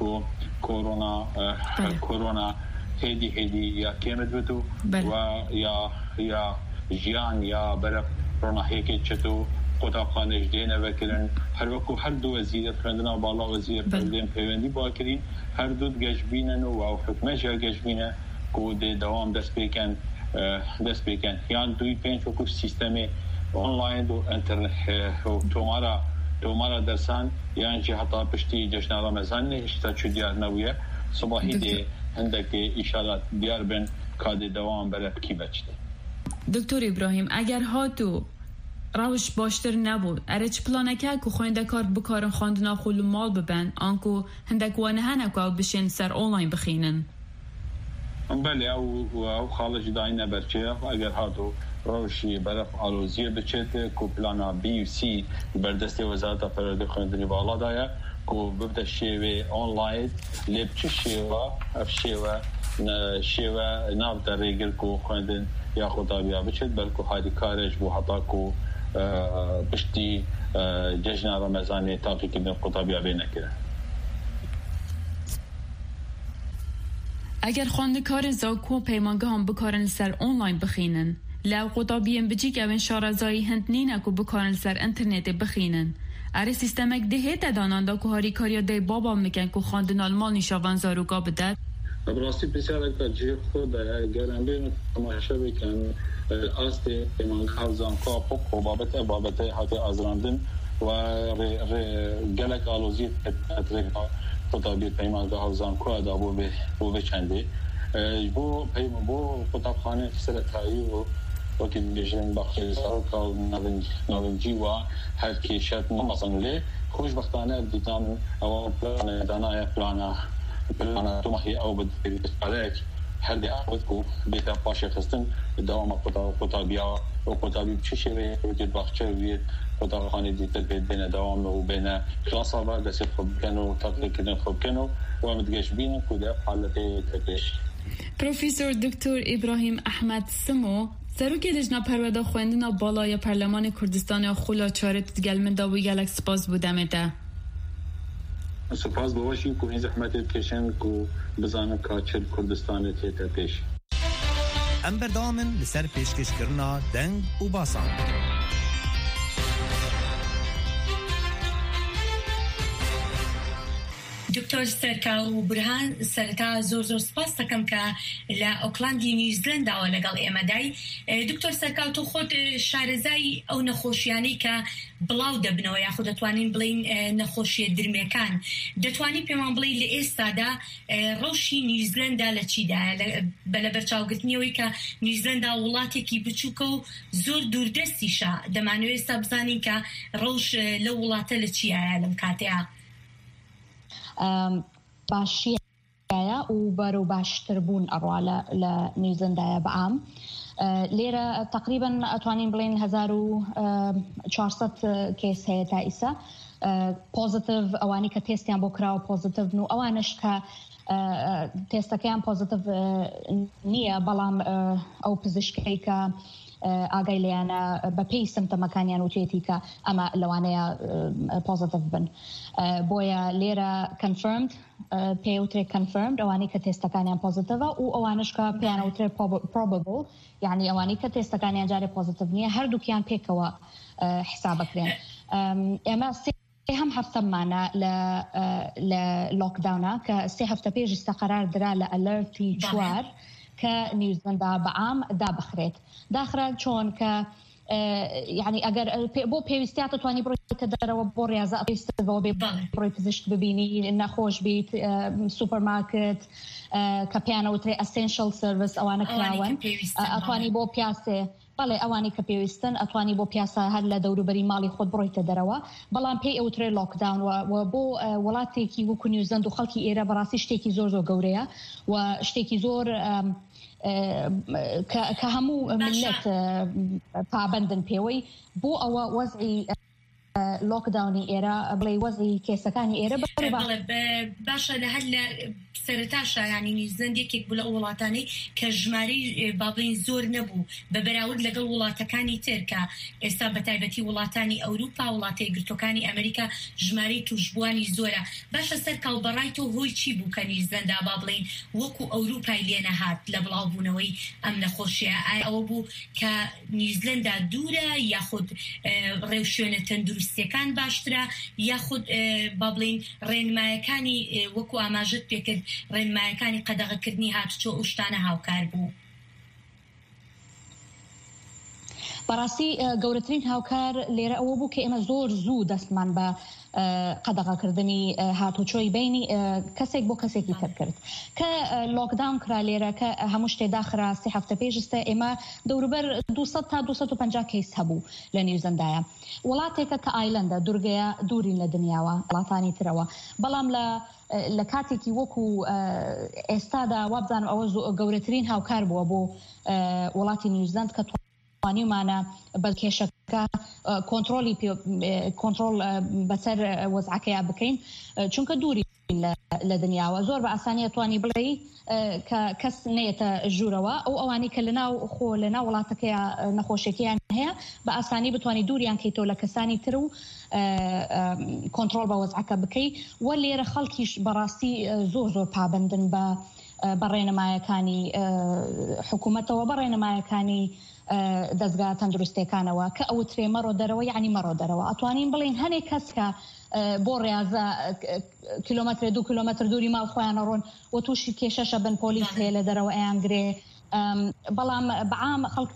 کۆرۆنا هێدی یا کێمت بێت و یا ژیان یا بەرەف ڕۆناهەیەکێک چێت و قوتابخانەش دێنەوەکردن هەروەکو هەردوو وەزیرە خوێندنا باڵا وەزیر پەروەردەی پەیوەندی باکردین هەردوو گەشتبینن و حکومەتیان گەشتبینە کۆ دێ دەوام دەست پێکەن یان دوی پێنج وەکو سیستەمێ ئۆنلاین و ئەنتەرنێت تۆمارە دەرسان یانجی هەتا پشتی جەژنە ڕەمەزان هێشتا چ دیار نەبووە سباهی دێ هەندێکی ئیشارات دیار بن کادێ دەوام بەرە بکی بەچێت. دکتۆر ئیبراهیم ئەگەر هاتوو ڕەوش باشتر نەبوو ئەرە چ پلانەکە و خوێندەکار بکارن خواندنا خۆ لە ماڵ ببەن ئانکو هەندێک وانە هەنەکو ئەو بشێن سەر ئۆنلاین بخینن بەڵێ ئەو خاڵەشی داینە بەرچەیە ئەگەر هاتوو ڕەوشی بەرەف ئالۆزیە بچێت کو پلانە BUC بەردەستی وەزارەتە پەروەردەی خوێندنی باڵادایە کو ببدە شێوێ ئۆنلاین لێ چ شێوە ناودە ڕێگر کو خوێندن یا قوتابیا بچێت بەلکو هادی کارێش بۆ هەتا کو پشتی جەژنە ڕەمەزانێ تاقیکردن قوتابیا بێ نەکرێت. ئەگەر خواندنکار زاکۆ پەیمانگەهان بکارن لەسەر ئۆنلاین بخینن لەو قوتابیان بچیک ئەوێن شارەزایی هەند نینە کو بکارن لەسەر ئەنتەرنێتێ بخینن ئەرێ سیستەمێک دەهێتە داناندا کو هاریکاریا دەی بابا میکەن کو خواندن ئالمان نیشاوان زاروگا بدات براستی پرسیارێکە جێ خۆدایە گەرم بێن تەماشا بکەن ئاستی پەیمانگەها زانکۆ پۆ بابەتەی هاتی ئازراندن و گەلێک ئالۆزی ئەترێکا قوتابیت پەیمانگەها زانکۆدا بۆ بچەندێ بۆ قوتابخانەی سەرەتایی و وەکی بێژن بەخشی سەرۆکا و ناوەنجی و هەر کێشەت مەمەسن لێ خۆشبەختانە دیتانن ئەوە پلانە دانایە پلانە تۆمەخی ئەو بەدەرێک هەردێ ئاوت و بێتە پاشێ خستن داوامە قوتابیا و قوتابی بچ شێوەیە باخچە وێت قوتابخانەی دیتر بێت بێنە داوامە و بێنە کلاساوە دەسێ خۆ بکەن و تاقیکردن خۆ بکەن و وامدگەشت بینن کو دە حالەتەی تەپێش. پروفیسۆر دکتۆر ئیبراهیم ئەحمەد سمۆ سەرۆکی لجنە پەروەردە خوێندنە باڵایە پەرلەمانی کوردستانی خۆلا چارەت گەلمندا و گەلک سپاس بودەمێتە. سپاس بەوەشی کو هین زەحمەتێت کێشن کو بزانن کاچل کوردستانی تێتە پێش. ئەم بەردەوامن لەسەر پێشکەشکردنا دەنگ و باسان. دکتۆر سەرکا و برهان سەرتا زۆر سپاس دەکەم کە لە ئۆکلاندی نیوزیلەنداوە لەگەڵ ئێمەدای. دکتۆر سەرکا تۆ خۆت شارەزای ئەو نەخۆشیانەی کە بڵاو دەبنەوە یاخود دەتوانین بڵین نەخۆشیە درمێکان دەتوانی پێمان بڵێ لە ئێستادا ڕەوشی نیوزیلەندا لە چیدایە بە بەرچاوگرتنیەوەی کە نیوزیلەندا وڵاتێکی بچووکە و زۆر دووردەستیشە دەمانوێت ئێستا بزانین کە ڕەوش لە وڵاتە لە چیایە لەم کاتەیە. باشیە و بەرەو باشتر بوون ئەڕوا لە نیوزیلەندایە بەعام لێرە تقریبا ئەتوانین بڵێن 1400 کێس هەیە تا ئیسا پۆزیتیڤ ئەوانی کە تێستیان بۆ کراوە پۆزیتیڤ و ئەوانش کە تێستەکەیان پۆزیتیڤ نییە بەڵام ئەو پزیشکەی کە ئاگای لێیانە بەپێی سمتەمەکانیان وتێتی کە ئەمە لەوانەیە پۆزیتیڤ بن. بۆیە لێرە کەنفرمد پێوترێ کەنفرمد ئەوانەی کە تێستەکانیان پۆزیتیڤە و ئەوانش کە پێیانەوترێ پرۆبەبڵ، یعنی ئەوانەی کە تێستەکانیان جارێ پۆزیتیڤ نییە هەردووکیان پێکەوە حسابەکرێن. ئێمە هەم هەفتەمانە لە لۆکداونە کە 3 هەفتە پێشستا قەرار درا لە ئەلەرتی 4 کە نیوزیلندا بەعام دابخرێت. داخرا چۆن کە یعنی ئەگەر بۆ پێویستیات توانی بڕۆیتە دەرەوە بۆ ڕێزە پێویستەوە بێ بڕۆی پزیشک ببینی، نەخۆش بیت، سوپەرمارکت کە پیانەوترێ ئەسێنشەل سەرویس ئەوانە کراون ئەتوانی بۆ پیاسێ بەڵێ ئەوانی کە پێویستن ئەتوانی بۆ پیاسە هەر لە دەوروبەری ماڵی خۆت بڕۆیتە دەرەوە. بەڵام پێی ئەوترێ لۆکداون و بۆ وڵاتێکی وەکو نیوزیلەند و خەڵکی ئێرە بەڕاستی شتێکی زۆر گەورەیە و شتێکی زۆر کە هەموو ملت پابندن پێوەی بۆ ئەوە وەزعی لۆکداونی ئێرە بڵێ وەزعی کێسەکانی ئێرە باشە لە هەر لە سەرتاشە ینی نیوزیلەند یەکێک بوو لە وڵاتانەی کە ژمارەی بابڵین زۆر نەبوو بە بەراورد لەگەڵ وڵاتەکانی تر کە ئێستا بەتایبەتی وڵاتانی ئەوروپا وڵاتی یەکگرتوەکانی ئەمریکا ژمارەی توشبوانی زۆرە. باشە سەر کاڵبەڕای تۆ هۆی چی بوو کە نیوزیلەندا بابڵین وەکو ئەوروپای لێنەهات لە بڵاوبوونەوەی ئەم نەخۆشیە؟ ئایا ئەوە بوو کە نیوزیلەندا دوورە یاخود ڕێوشوێنە تەندروستیەکان باشترە یاخود بابڵین ڕێنمایەکانی وەکو ئاماژت پێکرد ڕێنمایەکانی قەدەغەکردنی هاتوچۆ ئەو شتانە هاوکار بوو؟ بەڕاستی گەورەترین هاوکار لێرە ئەوە بوو کە ئێمە زۆر زوو دەستمان بە قەدەغەکردنی هاتوچۆی بینی کەسێک بۆ کەسێکی تر کرد کە لۆکداون کرا لێرە کە هەموو شتێ داخرا 3 هەفتە پێشستا ئێمە دەوروبەر 200 تا 250 کەیس هەبوو لە نیوزیلەندایە. وڵاتێکە کە ئایلەندە دوورگەیە دوورین لە دنیاوە وڵاتانی ترەوە، بەڵام لە کاتێکی وەکو ئێستادا وابزانم ئەوە گەورەترین هاوکار بووە بۆ وڵاتی نیوزیلەند کە توانیمانە بە کێشەکە کۆنترۆل بەسەر وەزعەکەیە بکەین چونکە دووری لە دنیاوە زۆر بە ئاسانیە توانی بڵێ کە کەس نێتە ژوورەوە ئەوانی کە لەناو خۆ لەناو وڵاتەکەیە نەخۆشیەکەیان هەیە بە ئاسانی بتوانانی دووریان کەیتەوە لە کەسانی تر و کۆنترۆل بە وەزعەکە بکەی. و لێرە خەڵکیش بەڕاستی زۆر پابندن بە ڕێنمایەکانی حکوومەتەوە بە ڕێنمایەکانی دەستگا تەندروستیەکانەوە کە ئەوترێ مەڕۆ دەرەوە یعنی مەڕۆ دەرەوە. ئەتوانین بڵین هەنێک کەس کە بۆ ڕێازە کیلۆمەتر 2 کیلۆمەتر دووری ماڵ خۆیانە ڕۆن و تووشی کێشەشە بن پۆلیس هەیە لە دەرەوە ئەیانگرێ، بەڵام بەعام خەڵک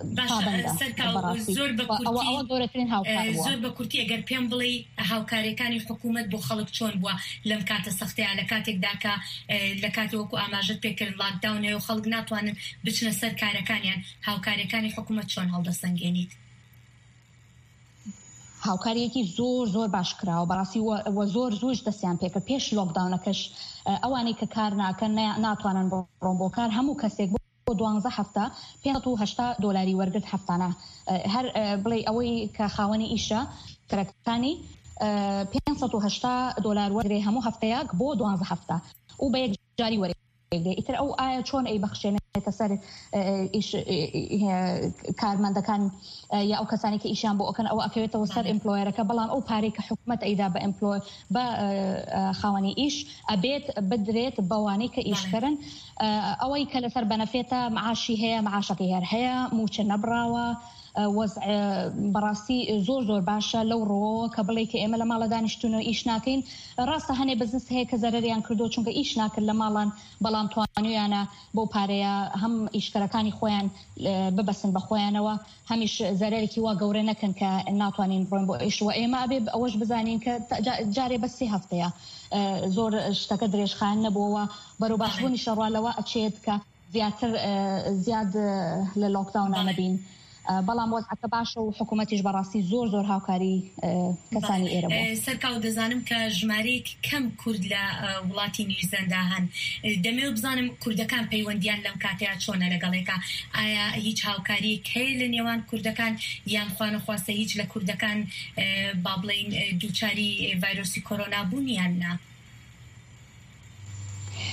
زۆر بە کورتی ئەگەر پێم بڵێ هاوکاریەکانی حکوومەت بۆ خەڵک چۆن بووە لەم کاتە سەختەیە لە کاتێکدا کە لە کاتی وەکو ئاماژت پێکرد لاکداونێ و خەڵک ناتوانن بچنە سەر کارەکانیان، هاوکاریەکانی حکوومەت چۆن هەڵدەسەنگێنیت؟ هاوکاریەکی زۆر باش کراوە بەڕاستی وە زۆر زووش دەستیان پێکرد پێش لۆکداونەکەش ئەوانی کە کار ناکەن ناتوانن بڕۆن بۆ کار هەموو کەسێک بۆ 12 هەفتە $580 وەرگرت هەفتانە. هەر بڵێ ئەوەی کە خاوەنی ئیشە کەرەکانی $580 وەرگێ هەموو هەفتەیەک بۆ 12 هەفتە و بە یەک جاری وەرگێ. ئیتر ئەو ئایا چۆن ئەی بەخشێنێتە سەر کارمەندەکان یا ئەو کەسانی کە ئیشان بۆ ئەوکەن ئەوە ئەکەوێتەوە سەر ئیمپلۆیەرەکە، بەڵام ئەو پارەی کە حکوومەت ئەیدا بە خاوەنی ئیش ئەبێت بدرێت بەوانەی کە ئیشکردن ئەوەی کە لەسەر بەنەفێتە معاشی هەیە معاشەکەی هەر هەیە موچە نەبراوە وەزع بەڕاستی زۆر باشە لەو ڕۆ کە بڵێ کە ئێمە لە ماڵە دانیشتونەوە ئیش ناکەین. ڕاستە هەنێ بزنس هەیە کە زەرەریان کردو چونکە ئیش ناکرد لە ماڵان، بەڵام توانیانە بۆ پارەیە هەم ئیشکەرەکانی خۆیان ببەسن بە خۆیانەوە هەمیش زەرێکی وا گەورە نەکەن کە ناتوانین بڕۆین بۆ ئیشوە. ئێمە ئەبێ ئەوەش بزانین کە جارێ بە 3 هەفتەیە زۆر شتەکە درێژخان نەبووەوە بەرەو باشبوونی شەڕوالەوە ئەچێت کە زیاد لە لۆکداونە نەبین، بەڵام وەزعەکە باشە و حکوومەتیش بەڕاستی زۆر هاوکاری کەسانی ئێرە بوو. سەرکاو دەزانم کە ژمارەیەک کەم کورد لە وڵاتی نیوزیلەندا هەن، دەمەوێت بزانم کوردەکان پەیوەندیان لەم کاتەیە چۆنە لەگەڵێکە؟ ئایا هیچ هاوکاریەک هەیە لە نێوان کوردەکان یان خوانەخواستە هیچ لە کوردەکان با بڵێین دووچاری ڤایرۆسی کۆرۆنا بوونیان نا؟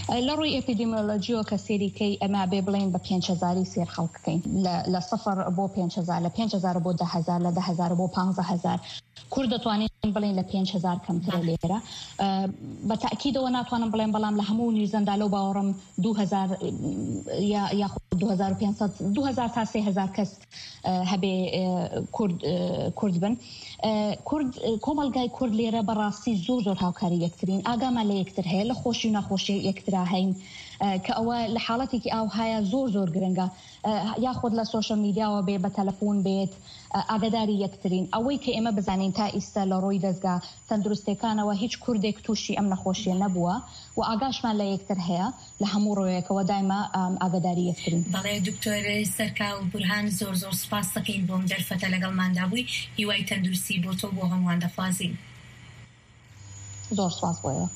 لە ڕووی ئێپیدیمیۆلۆجیۆ کە سێریکەی ئەمە بێ بڵین بە 5,000 سێر خەڵکەکەین لە 0 بۆ 5,000 لە 5,000 بۆ 10,000 لە 10,000 بۆ 15,000 کورد دەتوانین بڵین لە 5,000 کەمترە لێرە بە تاکیدەوە ناتوانم بڵێن بەڵام لە هەموو نیوزەندا لەو باوەڕم 2,000 یاخود 2,500 2,000 تا 3,000 کەس هەبێ کورد بن کۆمەلگای کورد لێرە بەڕاستی زۆر هاوکاری یەکترین ئاگامان لە یەکتر هەیە لە خۆشی و ناخۆشی یەکترا هەین کە ئەوە لە حاڵەتێکی ئاوهایە زۆر گرنگە یاخود لە سۆشەل میدیاوە بێ بە تەلەفۆن بێت ئاگاداری یەکترین ئەوەی کە ئێمە بزانین تا ئیستا لە ڕۆی دەستگا تەندروستەکانەوە هیچ کوردێک تووشی ئەم نەخۆشیە نەبووە و ئاگاشمان لە یەکتر هەیە لە هەموو ڕۆیەکەوە دایما ئاگاداری یەکترین. بەڵێ دکتۆر سەرکاو بورهان زۆر سپاس دەکەین بۆم دەرفەتە لەگەڵماندا بووی هیوای تەندروستی بۆ تۆ بۆ هەمووان دەخوازین. زۆر سپاس بۆیە.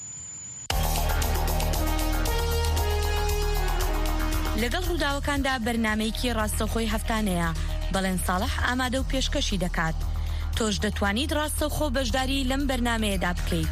لەگەڵ ڕووداوەکاندا بەرنامەیەکی ڕاستەوخۆی هەفتانەیە بەڵێن ساڵح ئامادە و پێشکەشی دەکات تۆش دەتوانیت ڕاستەوخۆ بەشداری لەم بەرنامەیەدا بکەیت.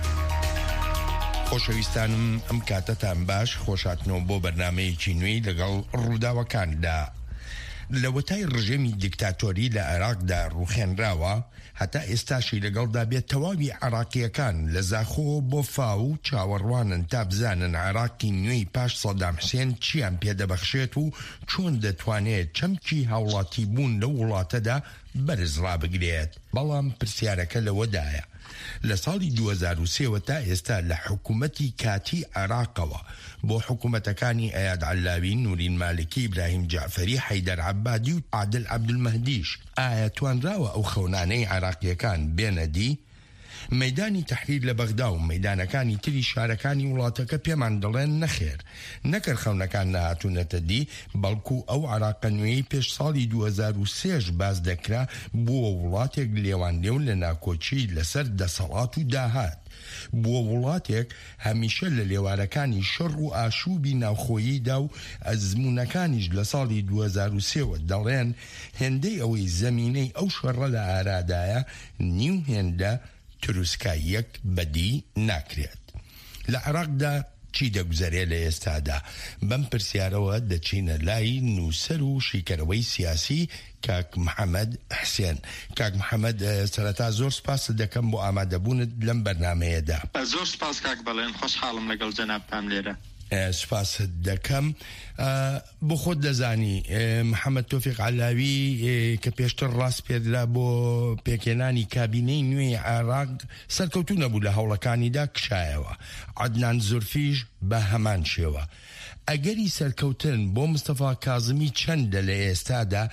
خۆشەویستانم ئەم کاتەتان باش خۆشاتنەوە بۆ بەرنامەیەکی نوێی لەگەڵ ڕووداوەکاندا. لە وەتای ڕژێمی دیکتاتۆری لە عێراقدا ڕوخێنراوە هەتا ئێستاشی لەگەڵدا بێت تەواوی عێراقیەکان لە زاخۆ بۆ فاو و چاوەڕوانن تا بزانن عێراقی نوێی پاش سەدام حوسێن چیان پێدەبەخشێت و چۆن دەتوانێت چەمکی هاوڵاتی بوون لە وڵاتەدا بەرز ڕابگرێت. بەڵام پرسیارەکە لەوەدایە لە ساڵی 2003 تا ئێستا لە حکوومەتی کاتی عێراقەوە بۆ حکوومەتەکانی ئەیاد عەلاوی، نورین مالکی، ئیبراهیم جعفەری، حەیدەر عەبادی و عادل عەبدولمەهدیش ئایا توانراوە ئەو خەونانەی عێراقیەکان بێنە دی؟ مەیدانی تەحریر لە بەغدا و مەیدانەکانی تری شارەکانی وڵاتەکە پێمان دەڵێن نەخێر نەکەر خەونەکان نەهاتوونەتە دی بەڵکو ئەو عێراقە نوێی پێش ساڵی 2003 باز دەکرا بووە وڵاتێک لێوانلێو لە ناکۆچی لەسەر دەسەڵات و داهات بووە وڵاتێک هەمیشە لە لێوارەکانی شەڕ و ئاشوبی ناوخۆییدا و ئەزمونەکانیش لە ساڵی 2003 دەڵێن هێندەی ئەوەی زەمینەی ئەو شەڕە لە ئارادایە نیو هێندە تروسکاییەک بەدی ناکرێت. لە عێراقدا چی دەگوزارێت لە ئێستادا؟ بەم پرسیارەوە دەچینە لای نووسەر و شیکەرەوەی سیاسی کاک محەممەد حسێن. کاک محەممەد سەرەتا زۆر سپاس دەکەم بۆ ئامادەبوونت لەم بەرنامەیەدا. زۆر سپاس کاک بەڵێن خۆشحاڵم لەگەڵ جەنابتان لێرە. سپاس دەکەم. بۆ خۆت دەزانی محەممەد تۆفیق عەلاوی کە پێشتر ڕاست پێدرا بۆ پێکێنانی کابینەی نوێی عێراق سەرکەوتوو نەبوو لە هەوڵەکانیدا کشایەوە. عەدنان زولفیش بە هەمان شێوە. ئەگەری سەرکەوتن بۆ مستەفا کاظمی چەندە لە ئێستادا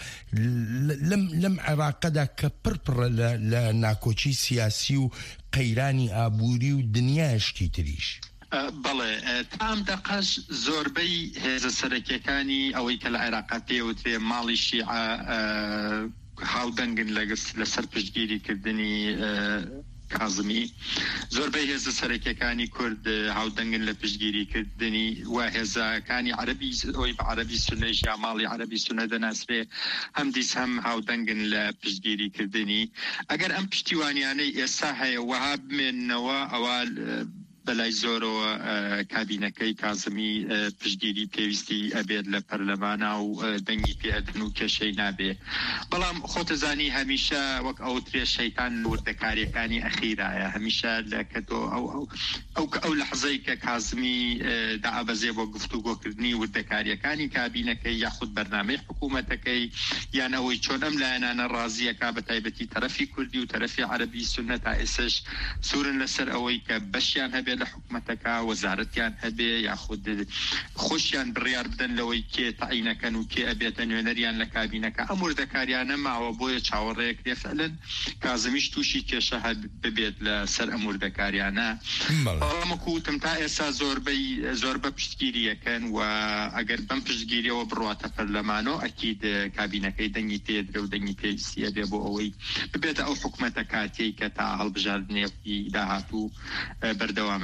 لەم عێراقەدا کە پڕپڕە لە ناکۆچی سیاسی و قەیرانی ئابووری و دنیاشتی تریش؟ بەڵێ تام دەقەش زۆربەی هێزە سەرەکیەکانی ئەوەی کە لە عێراق پێوترێ ماڵی شیعە هاودەنگن لەسەر پشتگیریکردنی کازمی زۆربەی هێزە سەرەکیەکانی کورد هاودەنگن لە پشتگیریکردنی و هێزەکانی عەرەبی ئەوی بە عەرەبی سونەیش یا ماڵی عەرەبی سونە دەناسرێ هەم دیس هەم هاودەنگن لە پشتگیریکردنی. ئەگەر ئەم پشتیوانیانەی ئێستا هەیە وەها بمێننەوە ئەوە بەلای زۆرەوە کابینەکەی کازمی پشتگیری پێویستی ئەبێت لە پەرلەمانە و دەنگی پێدن و کێشەی نابێ. بەڵام خۆتەزانی هەمیشە وەک ئەو ترێ شەیتان وردەکاریەکانی ئەخیرایە هەمیشە لە کەتۆ ئەو لەحزەی کە کازمی داعەبەزێ بۆ گفتوگۆکردنی وردەکاریەکانی کابینەکەی یاخود بەرنامەی حکوومەتەکەی یان ئەوەی چۆن ئەم لایەنانە ڕازیەکە بە تایبەتی تەرەفی کوردی و تەرەفی عەرەبی سونە تا ئێسش سورن لەسەر ئەوەی کە بەشیان هەبێت لە حکوومەتەکە وەزارەتیان هەبێ یاخود خۆشیان بڕیار بدەن لەوەی کێ تەعینەکەن و کێ ئەبێتە نوێنەریان لە کابینەکە. ئەم وردەکاریانە ماوە بۆیە چاوەڕێیەک لێفعلن کازمیش تووشی کێشە ببێت لە سەر ئەم وردەکاریانە. بەڵام وەکوتم تا ئێستا زۆربە پشتگیریەکەن و ئەگەر بەم پشتگیریەوە بڕواتە پەرلەمانۆ ئەکید کابینەکەی دەنگی پێدرێ و دەنگی پێویستیە بێ بۆ ئەوەی ببێتە ئەو حکوومەتە کاتێک کە تا هەڵبژاردنێکی داهاتوو بەردەوام بێ.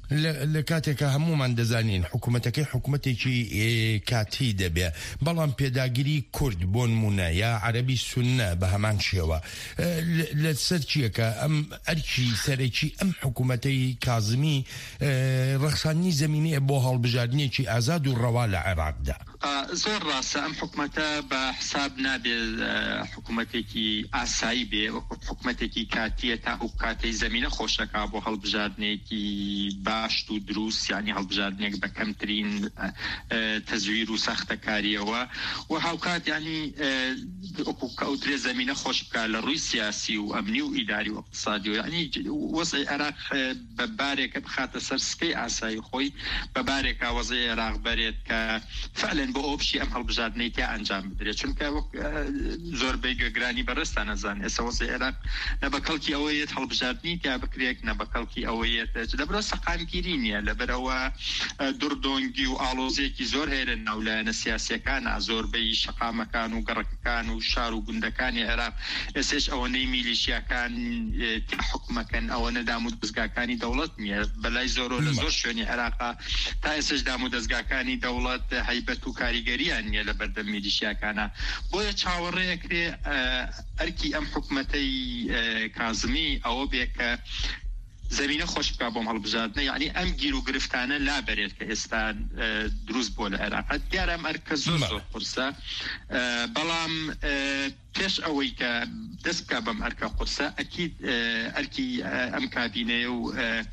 لە کاتێکە هەمومان دەزانین حکوومەتەکەی حکوومەتێکی کاتی دەبێ بەڵام پێداگیری کورد بۆ نمونە یا عەرەبی سونە بە هەمان شێوە لەسەر چیەکە ئەم ئەرکی سەرەکی ئەم حکوومەتەی کازمی ڕەخسانی زەمینەیە بۆ هەڵبژاردنێکی ئازاد و ڕەوا لە عێراقدا. زۆر ڕاستە ئەم حکوومەتە بە حساب نابێ حکوومەتێکی ئاسایی بێ حکوومەتێکی کاتیە تا ئەو کاتەی زەمینە خۆشەکە بۆ هەڵبژاردنێکی باشت و دروست یعنی هەڵبژاردنێک بە کەمترین تەزویر و سەختەکاریەوە و هاوکات ینی ئەو درێ زەمینە خۆش بکە لە ڕووی سیاسی و ئەمنی و ئیداری و اقتصادی و ینی وەزعی عێراق بە بارێکە بخاتە سەر سکەی ئاسایی خۆی بە بارێکە وەزعی عێراق بەرێت کە فعلا بۆ ئۆپشی ئەم هەڵبژاردنەی تیا ئەنجام بدرێت چونکە زۆربەی گوێگرانی بەڕێستان نەزان ئێستا وەزعی عێراق نە بە کەڵکی ئەوەیەت هەڵبژاردنی تیا بکرێت نە بە کەڵکی ئەوەیەت لەبەرەوە سەقامگیری نییە لەبەرەوە دوردۆنگی و ئاڵۆزێکی زۆر هەیە لە ناولایەنە سیاسیەکانە زۆربەی شەقامەکان و گەڕەکەکان و شار و گوندەکانی عێراق ئێسش ئەوەنەی میلیشیاکان حکومەکەن ئەوەنە دام و دەستگاکانی دەوڵەت نییە بەلای زۆر لە زۆر شوێنی عێراقا تا ئێسش دام و دەستگاکانی دەوڵەت هەیبەت و کاریگەریان نییە لە بەردەم میلیشیاکانە بۆیە چاوەڕێیەکرێ ئەرکی ئەم حکوومەتەی کازمی ئەوە بێ کە زمینە خۆش بکە بۆم هەڵبژاردنە یعنی ئەم گیر و گرفتانە لا بەرێت کە ئێستا دروست بۆ لە عێراق دیارە ئەم ئەرکە زۆر قورسە بەڵام پێش ئەوەی کە دەست بکە بەم ئەرکە قورسە ئەکید ئەرکی ئەم کابینەیە و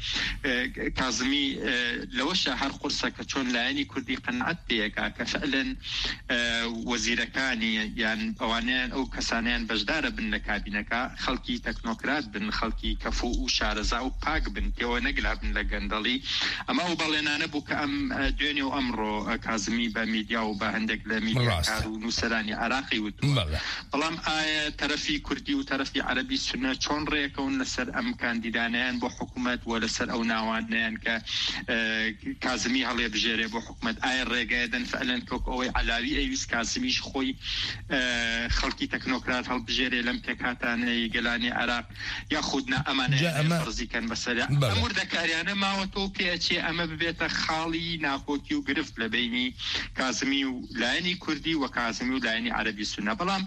کازمی لەوەشە هەر قورسە کە چۆن لایەنی کوردی قەنعەت پێیەکا کە فعلەن وەزیرەکانی یان ئەوانیان ئەو کەسانیان بەشدارە بن لە کابینەکە خەڵکی تەکنۆکرات بن خەڵکی کەفو و شارەزا و پاک بن پێوە نەگلا بن لە گەندەڵی ئەمە و بەڵێنانە بوو کە ئەم دوێنێ و ئەمڕۆ کازمی بە میدیا و بە هەندێک لە میدیاکار و نووسەرانی عێراقی وتووە بەڵام ئایا تەرەفی کوردی و تەرەفی عەرەبی سونە چۆن ڕێکەون لەسەر ئەم کاندیدانیان بۆ حکوومەت و لەسەر ئەو ناوانیان کە کازمی هەڵێ بژێرێ بۆ حکوومەت ئایا ڕێگایە دەن فعلەن کۆک ئەوەی عەلاوی ئەویست کازمیش خۆی خەڵکی تەکنۆکرات هەڵبژێرێ لەم پێکاتانەی گەلانی عێراق یاخودنا ئەمانە فەرزیکەن بەسەر ئەم وردەکاریانە ماوەتەوە پێچێ ئەمە ببێتە خاڵی ناکۆکی و گرفت لە بینی کازمی و لایەنی کوردی و کازمی و لایەنی عەرەبی سونە بەڵام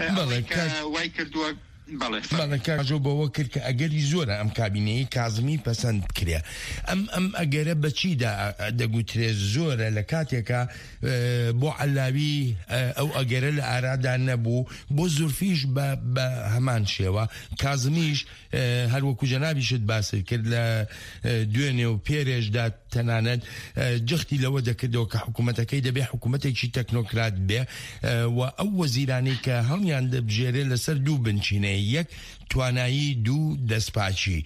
وای کردووە باڵێکاژۆ بەوە کرد کە ئەگەری زۆرە ئەم کابینەی کازمی پەسەند کرێ ئەم ئەگەرە بەچیدا دەگوترێت زۆرە لە کاتێکە بۆ عەلاوی ئەو ئەگەرە لە ئارادا نەبوو بۆ زورفیش بە هەمان شێوە کازمیش هەروەکو جەنابیشت باست کرد لە دوێنێ و پێرێشدا تەنانەت جەختی لەوە دەکردەوە کە حکوومەتەکەی دەبێ حکوومەتێکی تەکنۆکرات بێ و ئەو وەزیرانی کە هەڵیان دەبژێرێ لەسەر دوو بنچینە یەک توانایی دوو دەستپاچی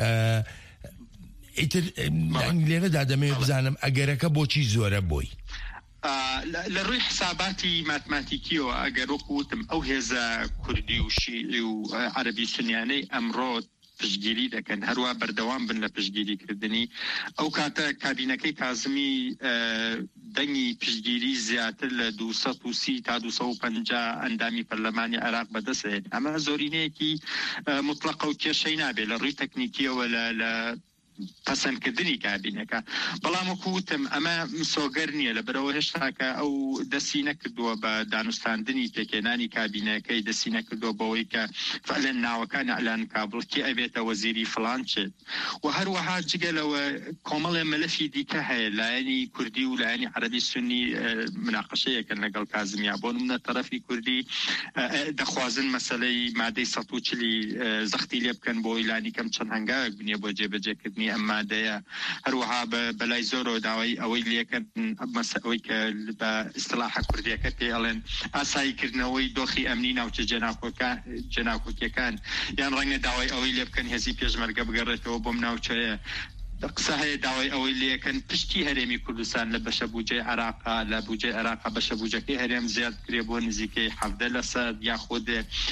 لێرەدا دەمەوێت بزانم ئەگەرەکە بۆچی زۆرە بۆی لە ڕووی حساباتی ماتماتیکیەوە ئەگەر وەکوتم ئەو هێزە کوردی و شیعی و عەرەبی سونیانەی ئەمڕۆ پشتگیری دەکەن هەروە بەردەوام بن لە پشتگیریکردنی ئەو کاتە کابینەکەی کازمی دەنگی پشتگیری زیاتر لە 230 تا 250 ئەندامی پەرلەمانی عێراق بەدەستێت ئەمە زۆرینەیەکی مطلقە و کێشەی نابێت لە ڕووی تەکنیکیەوە لە پەسەندکردنی کابینەکە بەڵام وەکوتم ئەمە مسۆگەر نییە لە بەرەوە هێشتاکە ئەو دەستی نەکردووە بە دانوستاندنی پێکێنانی کابینەکەی دەستی نەکردووە بەوەی کە فعلەن ناوەکانی ئەلان کابڵکی ئەبێتە وەزیری فڵان چێت و هەروەها جگەلەوە کۆمەڵێ مەلەفی دیکە هەیە لایەنی کوردی و لایەنی عەرەبی سونی مناقەشەیەکەن لەگەڵ کازمیا بۆ نمونە تەرەفی کوردی دەخوازن مەسەلەی مادەی 140 زەختی لێ بکەن بۆ ئیلانی کەم چەند هەنگاوێک بنێ بۆ جێبەجێکردنی ئەم مادەیە هەروەها بەلای زۆرەوە داوای ئەوەی لێکرد مەسەوەی کە بە ئیستلاحە کوردیەکە پێ ئەڵێن ئاساییکردنەوەی دۆخی ئەمنی ناوچە جێناکۆکیەکان یان ڕەنگە داوای ئەوەی لێ بکەن هێزی پێشمەرگە بگەڕێتەوە بۆم ناوچەیە قسە هەیە داوای ئەوەی لێکەن پشتی هەرێمی کوردستان لە بەشە بوجەی عێراقا لە بوجەی عێراقا بەشە بوجەکەی هەرێم زیاد کرێ بۆ نزیکەی 17% یاخود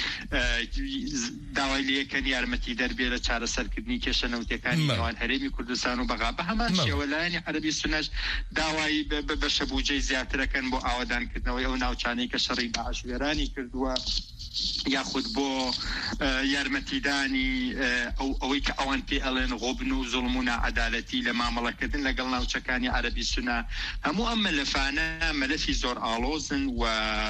داوای لێکەن یارمەتی دەربێ لە چارەسەرکردنی کێشە نەوتەکانی نێوان هەرێمی کوردستان و بەغا بە هەمان شێوە لایەنی عەرەبی سونەش داوای بەشە بوجەی زیاترەکەن بۆ ئاوادانکردنەوەی ئەو ناوچانەی کە شەڕی داعش وێرانی کردووە یاخود بۆ یارمەتیدانی ئەوەی کە ئەوان پێ ئەڵێن غۆبن و زوڵم و ناعەدالەتی عەدالەتی لە مامەڵەکردن لەگەڵ ناوچەکانی عەرەبی سونە هەموو ئەم مەلەفانە مەلەفی زۆر ئاڵۆزن و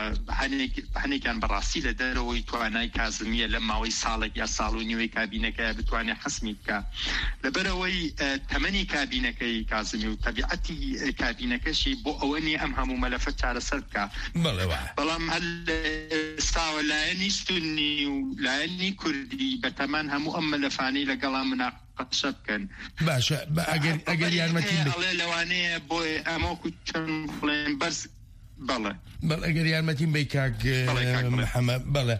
هەنێکیان بەڕاستی لە دەرەوەی توانای کازمیە لە ماوەی ساڵێک یا ساڵ و نیوەی کابینەکەی بتوانێت حەسمی بکە لەبەرەوەی تەمەنی کابینەکەی کازمی و تەبیعەتی کابینەکەشی بۆ ئەوەنی ئەم هەموو مەلەفە چارەسەر بکە بەڵام هەر ئێستاوە لایەنی سونی و لایەنی کوردی بەتەمان هەموو ئەم مەلەفانەی لەگەڵا مناقەشە بکەن باشە ئەگەر یارمەتی لەوانەیە بۆی ئەمەکو چەند بڵێن بەرز بەڵێ ئەگەر یارمەتیم بی کاک محەممەد بەڵێ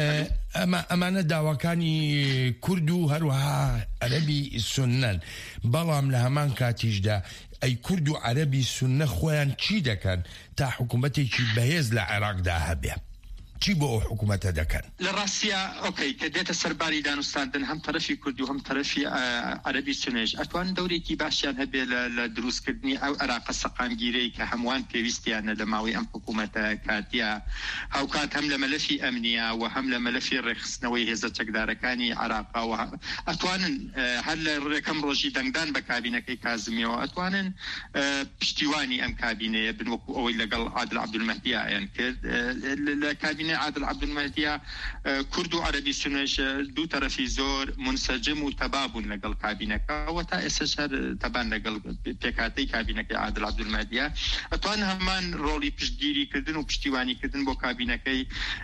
ئەمانە داواکانی کورد و هەروەها عەرەبی سونەن بەڵام لە هەمان کاتیشدا ئەی کورد و عەرەبی سونە خۆیان چی دەکەن تا حکوومەتێکی بەهێز لە عێراقدا هەبێ چی بۆ ئەو حکوومەتە دەکەن لە ڕاستیە ئۆکەی کە دێتە سەرباری دانوستاندن هەم تەرەفی کوردی و هەم تەرەفی عەرەبی سونێژ ئەتوان دەورێکی باشیان هەبێ لە دروستکردنی ئەو عێراقە سەقامگیرەی کە هەمووان پێویستیانە لە ماوەی ئەم حکوومەتە کاتیە هاوکات هەم لە مەلەفی ئەمنیە و هەم لە مەلەفی ڕێخستنەوەی هێزە چەکدارەکانی عێراقا و ئەتوانن هەر لە ڕێکەم ڕۆژی دەنگدان بە کابینەکەی کازمیەوە ئەتوانن پشتیوانی ئەم کابینەیە بن وەکو ئەوەی لەگەڵ عادل عەبدولمەهدییان کرد لە کابینە عادل عەبدولمەهدیە کورد و عەرەبی سونێژ دوو تەرەفی زۆر منسەجم و تەبابوون لەگەڵ کابینەکەەوە تا ئێستا هەر تەبان لەگەڵ پێکاتەی کابینەکەی عادل عەبدولمەهدیە ئەتوان هەمان ڕۆڵی پشتگیریکردن و پشتیوانیکردن بۆ کابینەکەی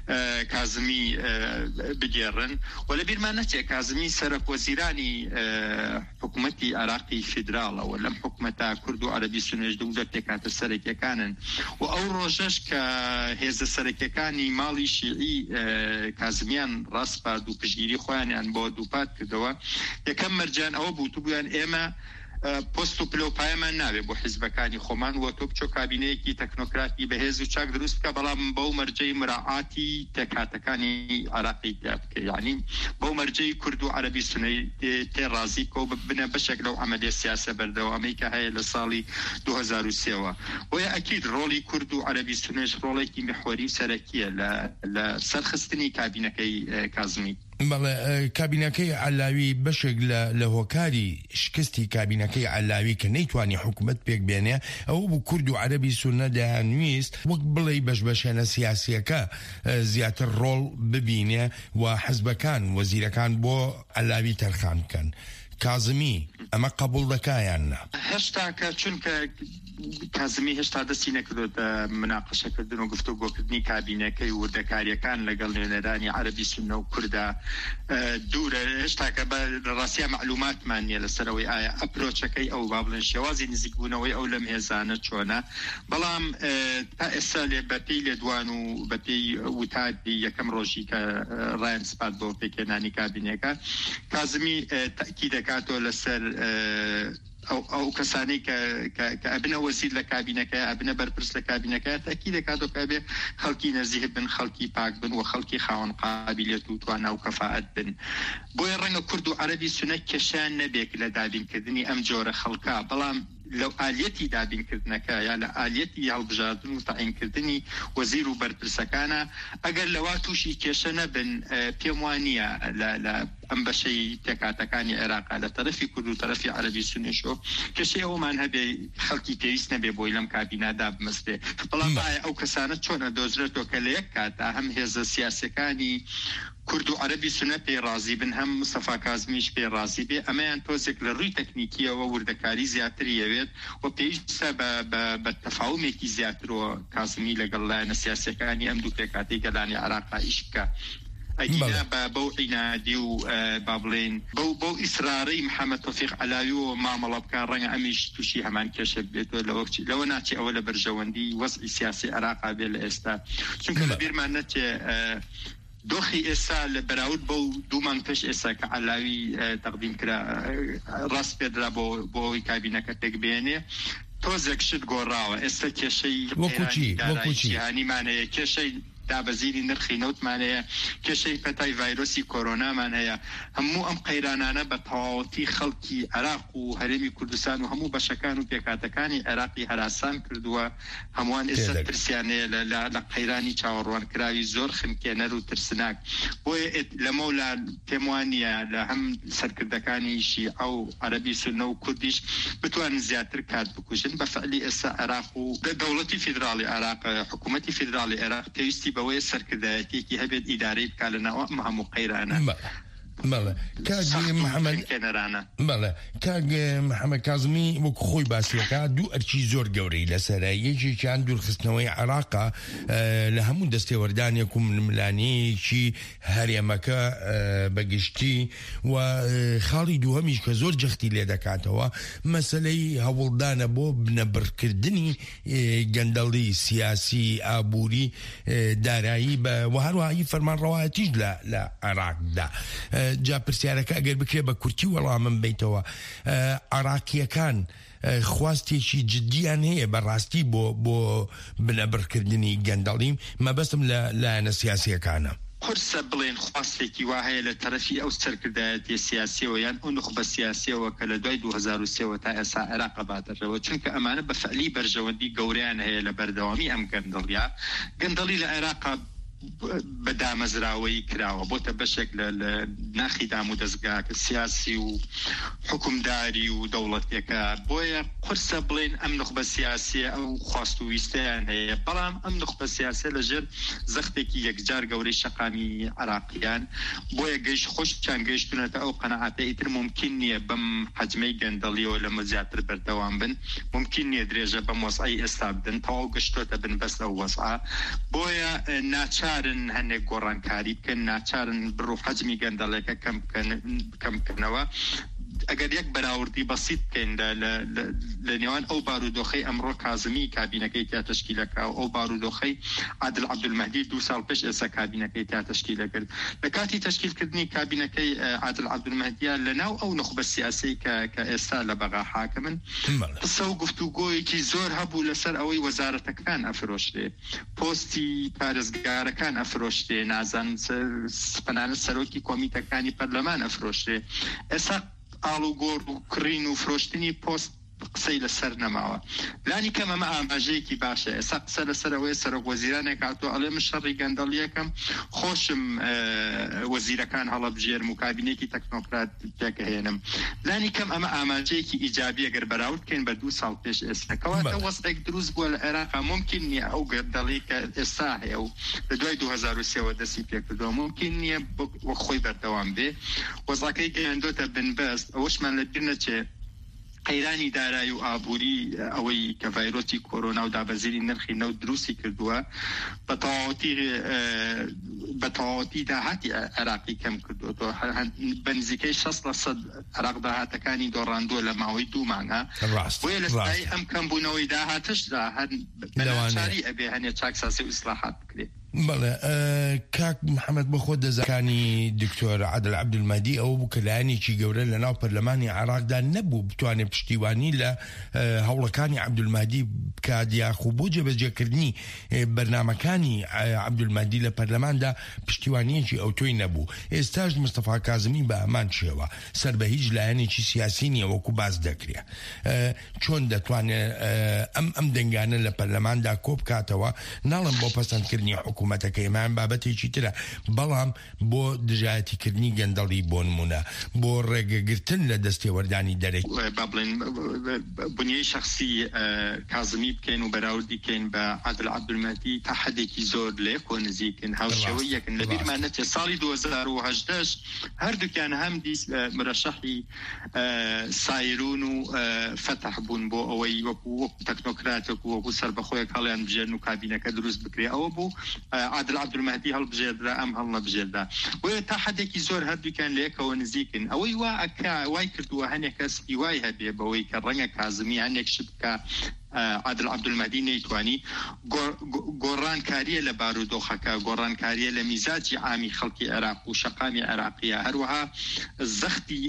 کازمی بگێڕن و لە بیرمان نەچێ کازمی سەرۆک وەزیرانی حکوومەتی عێراقی فیدراڵەوە لەم حکوومەتە کورد و عەرەبی سونێژ دوو پێکاتە سەرەکیەکانن و ئەو ڕۆژەش کە هێزە سەرەکیەکانی ماڵی شیعی کازمیان ڕاستپارد و پشتگیری خۆیانیان بۆ دووپات کردەوە یەکەم مەرجان ئەوە بوو بوویان ئێمە پۆست و پلۆپایەمان ناوێ بۆ حیزبەکانی خۆمان وە تۆ بچۆ کابینەیەکی تەکنۆکراتی بەهێز و چاک دروست بکە بەڵام بەو مەرجەی مراعاتی تێکاتەکانی عێراقی تیا بکە یعنی بەو مەرجەی کورد و عەرەبی سونەی تێڕازی کۆ بنە بەشێک لەو عەمەلیە سیاسە بەردەوامەی کە هەیە لە ساڵی 2003ەوە بۆیە ئەکید ڕۆڵی کورد و عەرەبی سونێژ ڕۆڵێکی محوەری سەرەکیە لە سەرخستنی کابینەکەی کازمی بەڵێ کابینەکەی عەلاوی بەشێک لە هۆکاری شکستی کابینەکەی عەلاوی کە نەیتوانی حکوومەت پێک بێنێ ئەوە بوو کورد و عەرەبی سونە دەیانویست وەک بڵێ بەشبەشێنە سیاسیەکە زیاتر ڕۆڵ ببینێ و حزبەکان وەزیرەکان بۆ عەلاوی تەرخان بکەن کازمی ئەمە قبول دەکایان نا هێشتا کە چونکە کازمی هێشتا دەستی نەکردوتە مناقەشەکردن و گفتوگۆکردنی کابینەکەی وردەکاریەکان لەگەڵ نوێنەرانی عەرەبی سونە و کووردا دوورە هێشتا کە بە ڕاستیە معلوماتمان نییە لەسەرەوەی ئایا ئەپرۆچەکەی ئەو با بڵێن شێوازی نزیکبوونەوەی ئەو لەم هێزانە چۆنە بەڵام تا ئێستا لێ بەپێی لێدوان و بەپێی وتادی یەکەم ڕۆژی کە ڕایان سپات بۆ پێکێنانی کابینەکە کازمی تەکید دەکاتەوە لەسەر ئەو کەسانی کە ئەبنە وەزیر لە کابینەکە ئەبنە بەرپرس لە کابینەکە تاکی دەکاتەوە کە بێ خەڵکی نەزیه بن خەڵکی پاک بن و خەڵکی خاوەن قابلیەت و توانە و کەفاعەت بن بۆیە ڕەنگە کورد و عەرەبی سونە کێشیان نەبێت لە دابینکردنی ئەم جۆرە خەڵکە بەڵام لەو ئالیەتی دابینکردنەکە یا لە ئالیەتی هەڵبژاردن و تەعینکردنی وەزیر و بەرپرسەکانە ئەگەر لەوا تووشی کێشە نەبن پێم وانییە لە ئەم بەشەی تێکاتەکانی عێراقا لە تەرەفی کورد و تەرەفی عەرەبی سونیشۆ کێشەی ئەومان هەبێ خەڵکی پێویست نەبێ بۆی لەم کابینەدا بمەستێ بەڵام ئەو کەسانە چۆنە دۆزرێتەوە کە لە یەک کاتا هەم هێزە سیاسەکانی کورد و عەرەبی سونە پێی رازی بن هەم مستەفا کازمیش پێی رازی بێ ئەمەیان تۆزێک لە ڕووی تەکنیکیەوە وردەکاری زیاتری ئەوێت و پێویستە بە تەفاومێکی زیاترەوە کازمی لەگەڵ لایەنە سیاسەکانی ئەم دوو پێکاتی گەلانی عێراقا ئیش بکە ئەگینا بەو عینادی و با بڵێن بەو ئیسرارەی محەممەد تۆفیق عەلاوی و مامەڵە بکە ڕەنگە ئەمیش تووشی هەمان کێشە بێتەوە لەوە ناچێ ئەوە لە بەرژەوەندی وەزعی سیاسی عێراقا بێ لە ئێستا چونکە لە بیرمان نەچێ دۆخی ئێستا لە بەراورد بەو دوومان پێش ئێستا کە عەلاوی تەقدیم کرا ڕاست پێدرا بۆ ئەوی کابینەکە تێک بێنێ تۆزێک شت گۆڕاوە ئێستا کێشەی وەکوچی هانیمانەیە کێشەی دابەزیری نرخی نەوتمانەیە کێشەی پەتای ڤایرۆسی کۆرۆنامان هەیە هەموو ئەم قەیرانانە بە تەواوەتی خەڵکی عێراق و هەرێمی کوردستان و هەموو بەشەکان و پێکاتەکانی عێراقی هەراسان کردووە هەمووان ئێستا ترسیانەیە لە قەیرانی چاوەڕوانکراوی زۆر خنکێنەر و ترسناک بۆیە لەمەولا پێم وانە لە هەم سەرکردەکانیشی ئەو عەرەبی سونە و کوردیش بتوانن زیاتر کات بکوژن بە فعلی ئێستا عێراق و دەوڵەتی فیدراڵی عێراق حکوومەتی فیدراڵی عێراق پێویستی بەوەی سەرکردایەتێکی هەبێت ئیدارەی بکات لەناو ئەم هەموو قەیرانە بەڵێ کاک محەممەد بەڵێ کاک محەممەد کازمی وەکو خۆی باسیەکە دوو ئەرچی زۆر گەورەی لەسەرە یەکێکیان دوورخستنەوەی عێراقا لە هەموو دەستێوەردانێک و ململانەیەکی هەرێمەکە بەگشتی و خاڵی دووهەمیش کە زۆر جەختی لێ دەکاتەوە مەسەلەی هەوڵدانە بۆ بنەبڕکردنی گەندەڵی سیاسی ئابووری دارایی بە وهروایی فەرمانڕەوایەتیش لە عێراقدا جا پرسیارەکە ئەگەر بکرێ بە کورتی وەڵامم بیتەوە عێراقیەکان خواستێکی جدیان هەیە بەڕاستی بۆ بنەبڕکردنی گەندەڵیم مەبەستم لایەنە سیاسیەکانە قرسە بڵێن خواستێکی وا هەیە لە تەرەفی ئەو سەرکردایەتی سیاسیەوە یان ئەو نخبە سیاسیەوە کە لە دوای 2023 تا ئێستا عێراق باتەرەوە چونکە ئەمانە بە فعلی بەرژەوەندی گەوریان هەیە لە بەردەوامی ئەم گەندەڵی لە عێراق بەدامەزراوەی کراوە بۆتە بەشێک لە ناخی دام و دەستگاکە سیاسی و حکومداری و دەوڵەتێکە بۆیە قرسە بڵێن ئەم نخبە سیاسیە ئەو خواست و ویستیان هەیە بەڵام ئەم نخبە سیاسە لەژێر زەختێکی یەکجار گەورەی شەقامی عێراقیان بۆیە گەیشت خۆشیان گەیشتونەتە ئەو قەنەعاتە ئیتر ممکن نییە بەم حەجمەی گەندەڵیەوە لەمە زیاتر بەردەوام بن ممکن نییە درێژە بەم وەزعی ئێستا بدن تەواو گەشتۆتە بن بەس ئەو وەزعە بۆیە ناچارن هەنێک گۆڕانکاری بکەن ناچارن بڕوو حەجمی گەندەڵێکە کەم بکەنەوە ئەگەر یەک بەراوردی بەسیط بکەین لە نێوان ئەو بارودۆخەی ئەمڕۆ کازمی کابینەکەی تا تشکیلەکە و ئەو بارودۆخەی عادل عەبدولمەهدی 2 ساڵ پێش ئێستا کابینەکەی تا تشکیلە کرد لە کاتی تشکیلکردنی کابینەکەی عادل عەبدولمەهدیە لەناو ئەو نخبە سیاسی کە ئێستا لە بەغا حاکمن قسە و گفتوگۆیەکی زۆر هەبوو لەسەر ئەوەی وەزارەتەکان ئەفرۆشتێ پۆستی پارێزگارەکان ئەفرۆشتێ نازان سپەنانە سەرۆکی کۆمیتەکانی پەرلەمان ئەفرۆشتێ ئێستا ئاڵوگۆڕ و کڕین و فرۆشتنی پۆست قسەی لەسەر نەماوە لانی کەم ئەمە ئاماژەیەکی باشە ئێستا قسە لەسەرەوەی سەرۆک وەزیرانێک هاتووە ئەڵێ من شەڕی گەندەڵیەکەم خۆشم وەزیرەکان هەڵەبژێرم و کابینێکی تەکنۆکرات پێکەهێنم لانی کەم ئەمە ئاماژەیەکی ئیجابی ئەگەر بەراورد بکەین بە 2 ساڵ پێش ئێستا کەواتە وەزعێک دروست بووە لە عێراقا ممکن نییە ئەو گەندەڵی کە ئێستا هەیە و لە دوای 2023 دەستی پێکردەوە ممکن نییە وەک خۆی بەردەوام بێ وەزعەکەی گەیاندۆتە بنبەست ئەوەشمان لەبیر نەچێ قەیرانی دارایی و ئابووری ئەوەی کە ڤایرۆسی کۆرۆنا و دابەزیری نرخی نەوت دروستی کردووە بە تەواوەتی داهاتی عێراقی کەم کردووە بەنزیکەی 60% عێراق داهاتەکانی دۆڕاندووە لە ماوەی 2 مانگە بۆیە لە سای ئەم کەمبوونەوەی داهاتشدا هەر بەناچاری ئەبێ هەنێ چاکساسی و ئیسلاحات بکرێت بەڵێ کاک محەممەد بە خۆ دەزەکانی دکتۆر عادل عەبدولمەهدی ئەوە بوو کە لایەنێکی گەورە لە ناو پەرلەمانی عێراقدا نەبوو بتوانێت پشتیوانی لە هەوڵەکانی عەبدولمەهدی بکات یاخو بۆ جێبەجێکردنی بەرنامەکانی عەبدولمەهدی لە پەرلەماندا پشتیوانیەکی ئەوتۆی نەبوو ئێستاش مستەفا کازمی بە ئەمان شێوە سەر بە هیچ لایەنێکی سیاسی نییە وەکو باز دەکرێ چۆن دەتوانێت ئەم دەنگانە لە پەرلەماندا کۆ بکاتەوە ناڵم بۆ پەسەندکردنی حکوومەتەکەیمان بابەتێکی ترە بەڵام بۆ دژایەتیکردنی گەندەڵی بۆ نمونە بۆ ڕێگەگرتن لە دەستێوەردانی دەرەی با بڵێن بنیەی شخصی کازمی بکەین و بەراوردی بکەین بە عادل عەبدولمەهدی تا حدێکی زۆر لێ کۆ نزیکن هاوشێوەی یەکن لەبیرمان نەچێت ساڵی 2018 هەردووکیان هەم مرەشەحی سایرون و فتح بوون بۆ ئەوەی وەکو تەکنۆکراتێک و وەکو سەربەخۆیەک هەڵیان بژێرن و کابینەکە دروست بکرێ ئەوە بوو عادل عەبدولمەهدی هەڵبژێردرا ئەم هەڵنەبژێردا بۆیە تا حدێکی زۆر هەردووکیان لەیەکەوە نزیکن ئەوەی وای کردووە هەنێک کەس هیوای هەبێ بەوەی کە ڕەنگە کازمی هەنێک شت بکە عادل عەبدولمەهدی نەیتوانی گۆڕانکاریە لە بارودۆخەکە گۆڕانکاریە لە میزاجی عامی خەڵکی عێراق و شەقامی عێراقیە هەروەها زەختی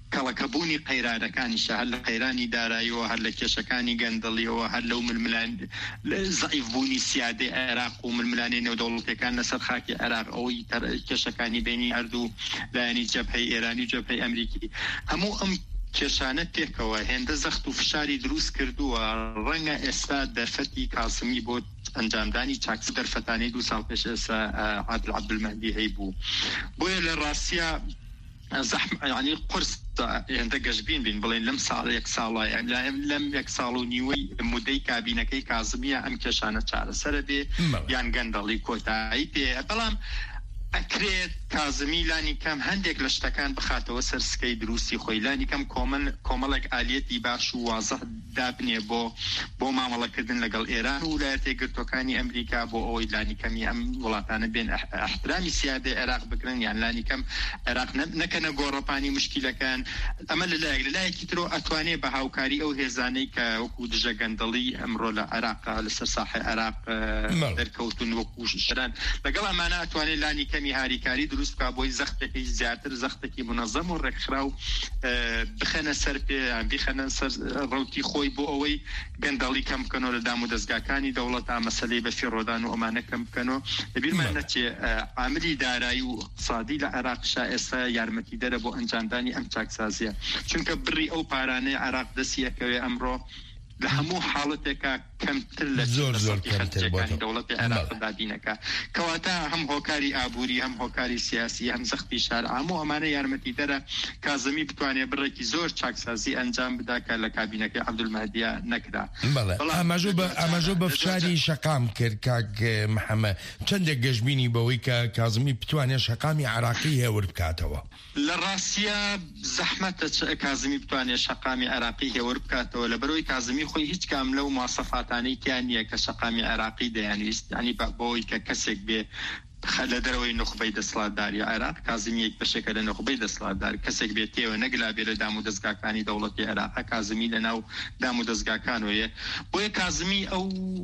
کەڵەکەبوونی قەیرانەکانیش هەر لە قەیرانی داراییەوە هەر لە کێشەکانی گەندەڵیەوە هەر لەو ململان زەعیفبوونی سیادەی عێراق و ململانی نێودەوڵەتیەکان لەسەر خاکی عێراق ئەوەی کێشەکانی بینی هەردوو لایەنی جەبهەی ئێرانی و جەبهەی ئەمریکی هەموو ئەم کێشانە تێکەوە هێندە زەخت و فشاری دروست کردووە ڕەنگە ئێستا دەرفەتی کاسمی بۆ ئەنجامدانی چاکس دەرفەتانی 2 ساڵ پێش ئێستا عادل عەبدولمەهدی هەیبوو بۆیە لە ڕاستیە يعني قرص هێندە گەشتبین بین بڵێن لەم ساڵ 1 ساڵە لەم 1 ساڵ و نیوەی مودەی کابینەکەی کازمیە ئەم کێشانە چارەسەرە بێ یان گەندەڵی کۆتایی پێ بەڵام ئەکرێت کازمی لانی کەم هەندێک لە شتەکان بخاتەوە سەر سکەی دروستی خۆی لانی کەم کۆمەڵێک ئالێتی باش و وازە دابنێ بۆ مامەڵەکردن لەگەڵ ئێران و ویلایەتە یەکگرتووەکانی ئەمریکا بۆ ئەوەی لانی کەمی ئەم وڵاتانە بێن احترامی سیادەی عێراق بگرن یان لانی کەم عێراق نەکەنە گۆڕەپانی مشکیلەکان ئەمە لەلایەکی ترۆ ئەتوانێ بە هاوکاری ئەو هێزانەی کە وەکو دژە گەندەڵی ئەمڕۆ لە عێراق لەسەر ساحەی عێراق دەرکەوتن وەکو شران لەگەڵ ئەمانە ئەتوانێ لانی کەمی هاریکاری دروست بکە بۆی زەختێکی زیاتر زەختێکی منەظەم و ڕێکخرا و بخەنە سەر پێ بیخەنە سەر ڕوتی خۆی بۆ ئەوەی گەندەڵی کەم بکەنەوە لە دام و دەستگاکانی دەوڵەت مەسەلەی بە فیڕۆدان و ئەمانە کەم بکەنەوە لەبیرمان نەچێ عاملی دارایی و اقتصادی لە عێراقشا ئێستا یارمەتی دەرە بۆ ئەنجامدانی ئەم چاکسازیە چونکە بڕی ئەو پارانەی عێراق دەستیەکەوێ ئەمڕۆ لە هەموو حاڵەتێکە کەمتر لە زۆر کەمتر دەوڵەتی عێراق دابینەکە کەواتە هەم هۆکاری ئابووری هەم هۆکاری سیاسی هەم زەختی شار هەموو ئەمانە یارمەتی دەرە کازمی بتوانێت بڕێکی زۆر چاکسازی ئەنجام بدا کە لە کابینەکەی عەبدولمەهدیە نەکرا ئاماژە بە فشاری شەقام کرد کاک محەممەد چەندێک گەشتبینی بەوەی کە کازمی بتوانێت شەقامی عێراقی هێور بکاتەوە لە ڕاستیە زەحمەتە کازمی بتوانێت شەقامی عێراقی هێور بکاتەوە لە بەرەوەی کازمی خۆی هیچ کام لەو مواصفاتانەی تیان نییە کە شەقامی عێراقی دەیانویست ینی بۆی کە کەسێک بێ لە دەرەوەی نخبەی دەسەڵاتداری عێراق کازمی یەک بەشێکە لە نخبەی دەسەڵاتدار کەسێک بێتەوە نەگلا بێ لە دام و دەستگاکانی دەوڵەتی عێراق کازمی لەناو دام و دەستگاکانەوە بۆیە کازمی ئەو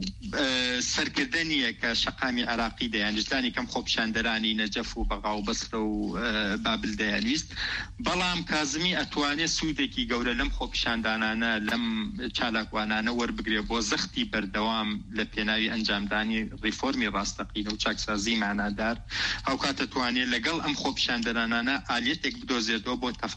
سەرکردنیە کە شەقامی عێراقی دەیانویستانی کەم خۆپیشاندەرانی نەجەف و بەغا و بەسرە و بابل دەیانویست بەڵام کازمی ئەتوانێت سوودێکی گەورە لەم خۆپیشاندانانە لەم چالاکوانانە وەربگرێ بۆ زەختی بەردەوام لە پێناوی ئەنجامدانی ریفۆرمی ڕاستەقینە و چاکسازی معنادار ئەو کاتە توانێت لەگەڵ ئەم خۆپیشاندەرانانە ئالێتێک بدۆزێتەوە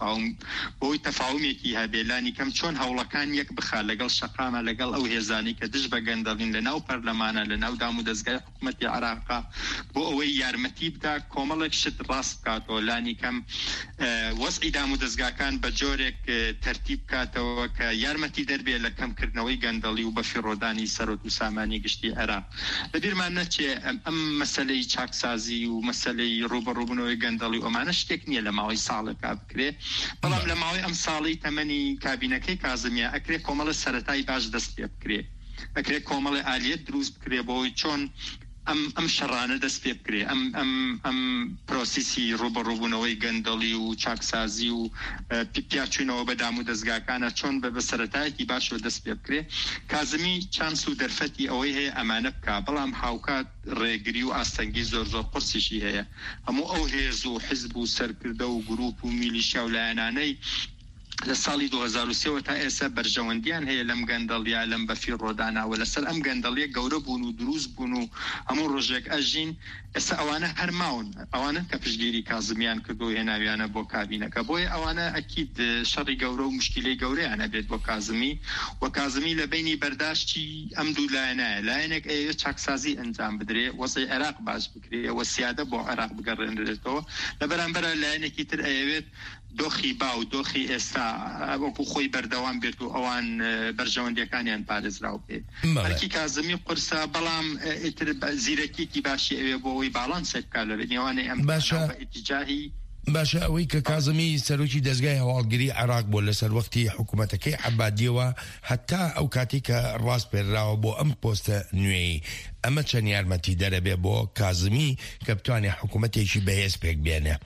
بۆی تەفاومێکی هەبێلانی کەم چۆن هەوڵەکان یەک بخا لەگەڵ شەقامە لەگەڵ ئەو هێزانی کە دژ بە گەندەڵین لە ناو پەرلەمانە لە ناو دام و دەستگای حکوومەتی عێراقا بۆ ئەوەی یارمەتی بدا کۆمەڵێک شت ڕاست بکاتەوە لانی کەم وەزعی دام و دەستگاکان بە جۆرێک تەرتیب بکاتەوە کە یارمەتی دەربێت لە کەمکردنەوەی گەندەڵی و بە فیڕۆدانی سەرۆت و سامانی گشتی عێراق لەبیرمان نەچێ ئەم مەسەلەی چاکسازی و مەسەلەی ڕوبەڕووبوونەوەی گەندەڵی ئەمانە شتێک نییە لە ماوەی ساڵێکا بکرێ بەڵام لە ماوەی ئەم ساڵی تەمەنی کابینەکەی کازمیە ئەکرێ کۆمەڵە سەرەتایی باش دەست پێ بکرێ ئەکرێ کۆمەڵی ئالیەت دروست بکرێ بۆی چۆن ئەم شەڕانە دەست پێ بکرێ ئەم پرۆسیسی ڕوبەڕووبوونەوەی گەندەڵی و چاکسازی و پیاچوونەوە بە دام و دەستگاکانە چۆن بە سەرەتایەکی باشەوە دەست پێ بکرێ کازمی چانس و دەرفەتی ئەوەی هەیە ئەمانە بکە بەڵام هاوکات ڕێگری و ئاستەنگی زۆر قورسیشی هەیە هەموو ئەو هێز و حیزب و سەرکردە و گروپ و میلیشیا و لایەنانەی لە ساڵی 2023 تا ئێستا بەرژەوەندیان هەیە لەم گەندەڵیا لەم بەفیر ڕۆداناوە لەسەر ئەم گەندەڵیە گەورە بوون و دروست بوون و هەموو ڕۆژێک ئەژین ئێستا ئەوانە هەرماون ئەوانە کە پشتگیری کازمیان کردو هێناویانە بۆ کابینەکە بۆیە ئەوانە ئەکید شەڕی گەورە و مشکلەی گەورەیانە بێت بۆ کازمی و کازمی لە بینی بەرداشتی ئەم دوو لایەنایە لایەنێک ئەوێ چاکسازی ئەنجام بدرێ وەزعی عێراق باش بکرێ وە سیادە بۆ عێراق بگەڕێنرێتەوە لە بەرامبەر لایەنێکی تر ئەوێت دۆخی با و دۆخی ئێستا وەکو خۆی بەردەوام بێت و ئەوان بەرژەوەندیەکانیان پارێزراو بێت بەڵکی کازمی قورسە بەڵام زیرەکیەکی باشی ئەوێ بۆ ئەوەی باڵانسێک بکات لە نێوانەی ئەم ئیتیجاهی باشە ئەوەی کە کازمی سەرۆکی دەستگای هەواڵگری عێراق بۆ لەسەر وەختی حکوومەتەکەی عەبادیەوە هەتا ئەو کاتی کە ڕاست پێراوە بۆ ئەم پۆستە نوێی ئەمە چەند یارمەتی دەرەبێ بۆ کازمی کە بتوانێت حکوومەتێکی بەهێز پێک بێنێ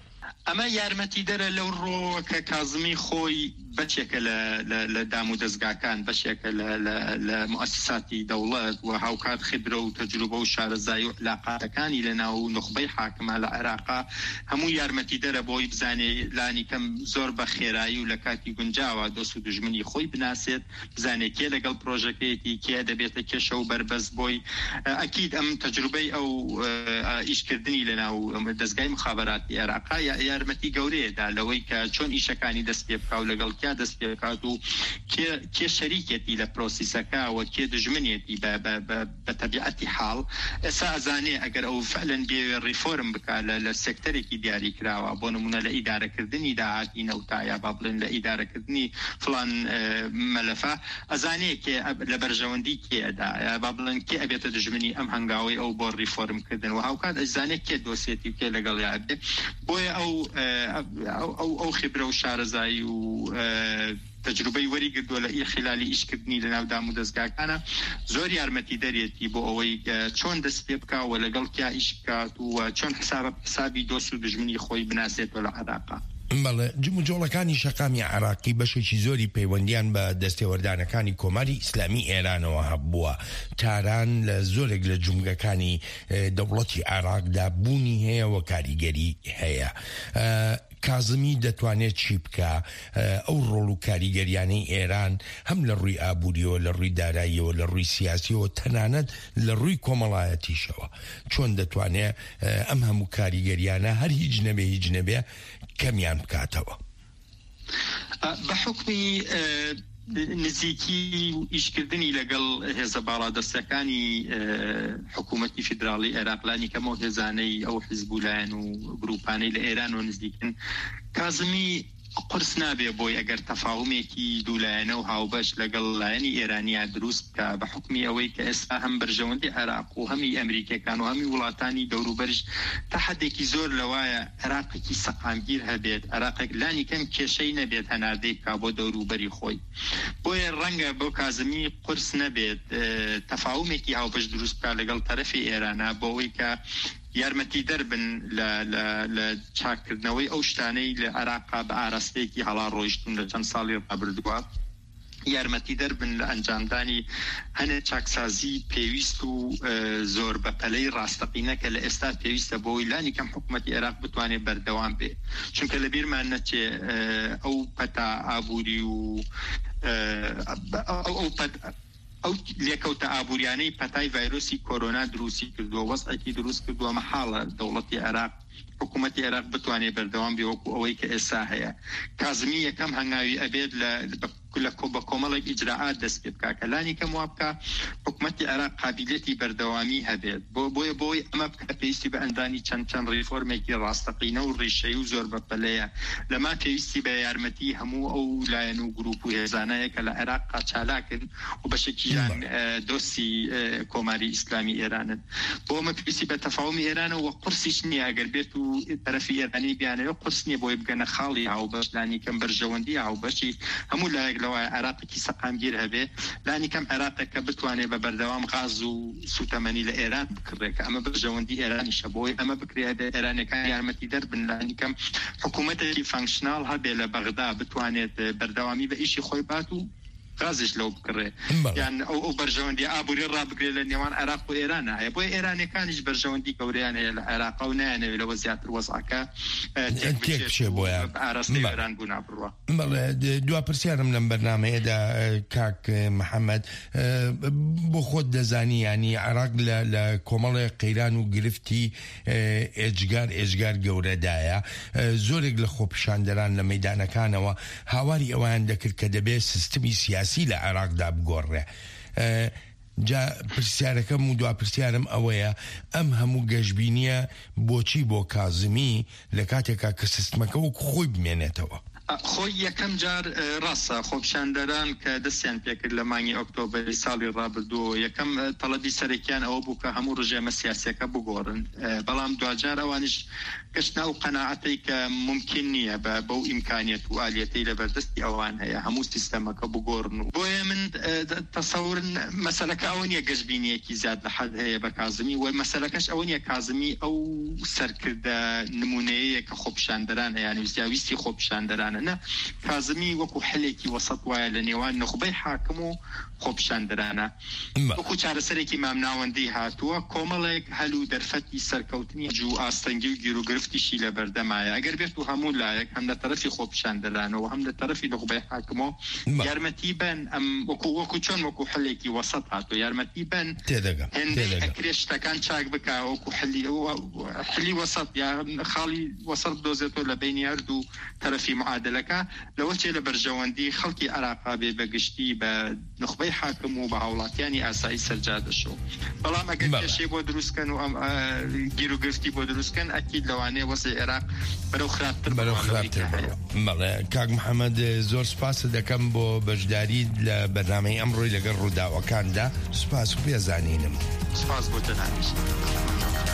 ئەمە یارمەتی دەرە لەو ڕۆ کە کازمی خۆی بەچێکە لە دام و دەستگاکان بەشێکە لە مؤسساتی دەوڵەت و هاوکات خبرە و تەجروبە و شارەزای و علاقاتەکانی لە ناو نخبەی حاکمە لە عێراقا هەموو یارمەتی دەرە بۆی بزانێ لانی کەم زۆر بە خێرایی و لە کاتی گونجاوە دۆست و دژمنی خۆی بناسێت بزانێت کێ لەگەڵ پرۆژەکەیەتی کێ دەبێتە کێشە و بربەست بۆی ئەکید ئەم تەجروبەی ئەو ئیشکردنی لە ناو دەستگای مخابراتی عێراقا یارمەتی گەورەیەدا لەوەی کە چۆن ئیشەکانی دەست پێ بکا و لەگەڵ کیا دەست پێ بکات و کێ شەریکێتی لە پرۆسیسەکە و کێ دژمنێتی بە تەبیعەتی حاڵ ئێستا ئەزانێ ئەگەر ئەو فعلەن بێ ریفۆرم بکە لە سێکتەرێکی دیاری کراوە بۆ نمونە لە ئیدارەکردنی داهاتی نەوتایە با بڵێن لە ئیدارەکردنی فڵان مەلەفە ئەزانێ کێ لە بەرژەوەندی کێدایە با بڵێن کێ ئەبێتە دژمنی ئەم هەنگاوی ئەو بۆ ریفۆرمکردن و هاوکات ئەزانێ کێ دۆسێتی کێ لەگەڵ یابێ بۆیە ئەو خبرە و شارەزایی و تەجروبەی وەری گردووە لە خلالی ئیشکردنی لە ناو دام و دەستگاکانە زۆر یارمەتی دەرێتی بۆ ئەوەی چۆن دەست پێ بکاوە لەگەڵ کیا ئیش بکات و چۆن حسابی دۆست و دژمنی خۆی بناسێتەوە لە عێراقا. بەڵێ جموجۆڵەکانی شەقامی عراقی بەشێکی زۆری پەیوەندیان بە دەستێوەردانەکانی کۆماری ئیسلامی ئێرانەوە هەبووە تاران لە زۆرێک لە جومگەکانی دەوڵەتی عێراقدا بوونی هەیە و کاریگەری هەیە. کازمی دەتوانێت چی بکە ئەو ڕۆڵ و کاریگەریانەی ئێران هەم لە ڕووی ئابووریەوە لە ڕووی داراییەوە لە ڕووی سیاسیەوە تەنانەت لە ڕووی کۆمەڵایەتیشەوە چۆن دەتوانێت ئەم هەموو کاریگەریانە هەر هیچ نەبێ کەمیان بکاتەوە بە حکمی نزیکی و ئیشکردنی لەگەڵ هێزە باڵادەستەکانی حکوومەتی فیدراڵی عێراقلانی کەمەوە هێزانەی ئەو حیزبولایەن و گروپانەی لە ئێران و نزیکن کازمی قرس نابێ بۆی ئەگەر تەفاومێکی دوولایەنە و هاوبەش لەگەڵ لایەنی ئێرانیا دروست بکە بە حکمی ئەوەی کە ئێستا هەم بەرژەوەندی عێراق و هەمی ئەمریکەکان و هەمی وڵاتانی دەوروبەرش تا حدێکی زۆر لەوایە عێراقێکی سەقامگیر هەبێت عێراقێک لانی کەم کێشەی نەبێت هەناردەی بکا بۆ دەوروبەری خۆی بۆیە ڕەنگە بۆ کازمی قرس نەبێت تەفاومێکی هاوبەش دروست بکە لەگەڵ تەرەفی ئێرانە بۆ ئەوەی کە یارمەتی دەربن لە چاکردنەوەی ئەو شتانەی لە عێراقا بە ئاراستەیەکی هەڵا ڕۆیشتون لە چەند ساڵی ڕابردووە یارمەتی دەربن لە ئەنجامدانی هەنێ چاکسازی پێویست و زۆر بە پەلەی ڕاستەقینە کە لە ئێستا پێویستە بۆی لانی کەم حکوومەتی عێراق بتوانێت بەردەوام بێ چونکە لە بیرمان نەچێ ئەو پەتا ئابووری و ئەو لێکەوتە ئابووریانەی پەتای ڤایرۆسی کۆرۆنا دروستی کردووە وەزعێکی دروست کردووە مەحاڵە دەوڵەتی عێراق حکوومەتی عێراق بتوانێت بەردەوام بێ وەکو ئەوەی کە ئێستا هەیە کازمی یەکەم هەنگاوی ئەبێت لە کۆمەڵێک ئیجراعات دەست پێ بکە کە لانی کەم وا بکە حکوومەتی عێراق قابلیەتی بەردەوامی هەبێت بۆی ئەمە بکە پێویستی بە ئەندانی چەند ڕیفۆرمێکی ڕاستەقینە و ڕیشەی و زۆر بەپەلەیە لەما پێویستی بە یارمەتی هەموو ئەو لایەن و گروپ و هێزانەیە کە لە عێراق قاچالاکن و بەشێکیان دۆستی کۆماری ئیسلامی ئێرانن بۆ ئەمە پێویستی بە تەفاومی ئێرانە و قورسیش نییە ئەگەر بێت و تەرەفی ئێرانی بیانەوە قورس نییە بۆی بگەنە خاڵی هاوبەش لانی کەم بەرژەوەندی هاوبەشی هەموو لایەک لەوای عێراقێکی سەقامگیر هەبێ لانی کەم عێراقێک کە بتوانێت بە بەردەوام غاز و سوتەمەنی لە ئێران بکڕێت کە ئەمە بەرژەوەندی ئێرانیشە بۆی ئەمە بکرێت ئێرانەکان یارمەتی دەربن لانی کەم حکوومەتێکی فانکشنال هەبێ لە بەغدا بتوانێت بەردەوامی بە ئیشی خۆی بات و غازش لەو بکڕێ یان ئەو بەرژەوەندی ئابووری ڕابگرێت لە نێوان عێراق و ئێرانە هەیە بۆی ئێرانەکانیش بەرژەوەندی گەورەیان هەیە لە عێراق و نایانەوێت لەوە زیاتر وەزعەکە تێک بچێ بۆیە ئاراستەی ئێران بوو نابڕوە. دوا پرسیارم لەم بەرنامەیەدا کاک محەممەد بۆ خۆت دەزانی ینی عێراق لە کۆمەڵی قەیران و گرفتی ئێجگار گەورەدایە زۆرێک لە خۆپیشاندەران لە مەیدانەکانەوە هاواری ئەویان دەکرد کە دەبێت سیستمی سیاسی لە عێراقدا بگۆڕێ جا پرسیارەکەم و دوا پرسیارم ئەوەیە ئەم هەموو گەشببینیە بۆچی بۆ کازمی لە کاتێکا کە سیستمەکە وەک خۆی بمێنێتەوە خۆی یەکەم جار ڕاستە خۆپشاندەران کە دەستیان پێکرد لە مانگی ئۆکتۆبری ساڵی ڕابردووە یەکەم تەڵەبی سەرەکیان ئەوە بوو کە هەموو ڕژێمە سیاسیەکە بگۆڕن بەڵام دوجار ئەوانش گەشتنا و قەناعەتەی کە ممکن نییە بەو ئیمکانیەت و ئالیەتەی لەبەردەستی ئەوان هەیە هەموو سیستەمەکە بگۆڕن و بۆیە من تەسەور مەسەلەکە ئەوە نیە گەشتبینیەکی زیاد لە حەد هەیە بە کازمی و مەسەلەکەش ئەوە نیە کازمی ئەو سەرکردە نمونەیە کە خۆپشاندەران هەیە ویستی خۆپشاندەرانە نه کازمی وەکو حلێکی وەسەط وایە لە نێوان نخبەی حاکم و خۆپشاندەرانە وەکو چارەسەرێکی مامناوەندی هاتووە کۆمەڵێک هەلو دەرفەتی سەرکەوتنی جو ئاستەنگی و گیرروگرفتیشی لە بەردەمایە ئەگەر بێت و هەموو لایەک هەم لە تەرەفی خۆپشاندەرانەوە هەم لە تەرەفی نخبەی حاکمەوە یارمەتی بن ئەم وەکو چۆن وەکو حلێکی وەسەط هاتووە یارمەتی بن ئەکرێ شتەکان چاک بکە وەکو حلی وەسەط یا خاڵی وەسەط دۆزێتەوە لە بینی هەردوو تەرەفی معادلەکە لەوە چێ لە بەرژەوەندی خەڵکی عراقا بێ بەگشتی بە نخبەی حاکم و بە هاوڵاتیانی ئاسایی سەرجادەشەوە بەڵام ئەگەر کێشەی بۆ دروستکەن و ئەم گیرروگرفتی بۆ دروستکەن ئەکید لەوانەیە وەزعی عێراق بەرەو خراپتر بەڵێ کاک محەممەد زۆر سپاس دەکەم بۆ بەشداری لە بەرنامەی ئەمڕۆی لەگەڵ ڕووداوەکاندا سپاس و پێزانینم سپاس بۆ تەنانیش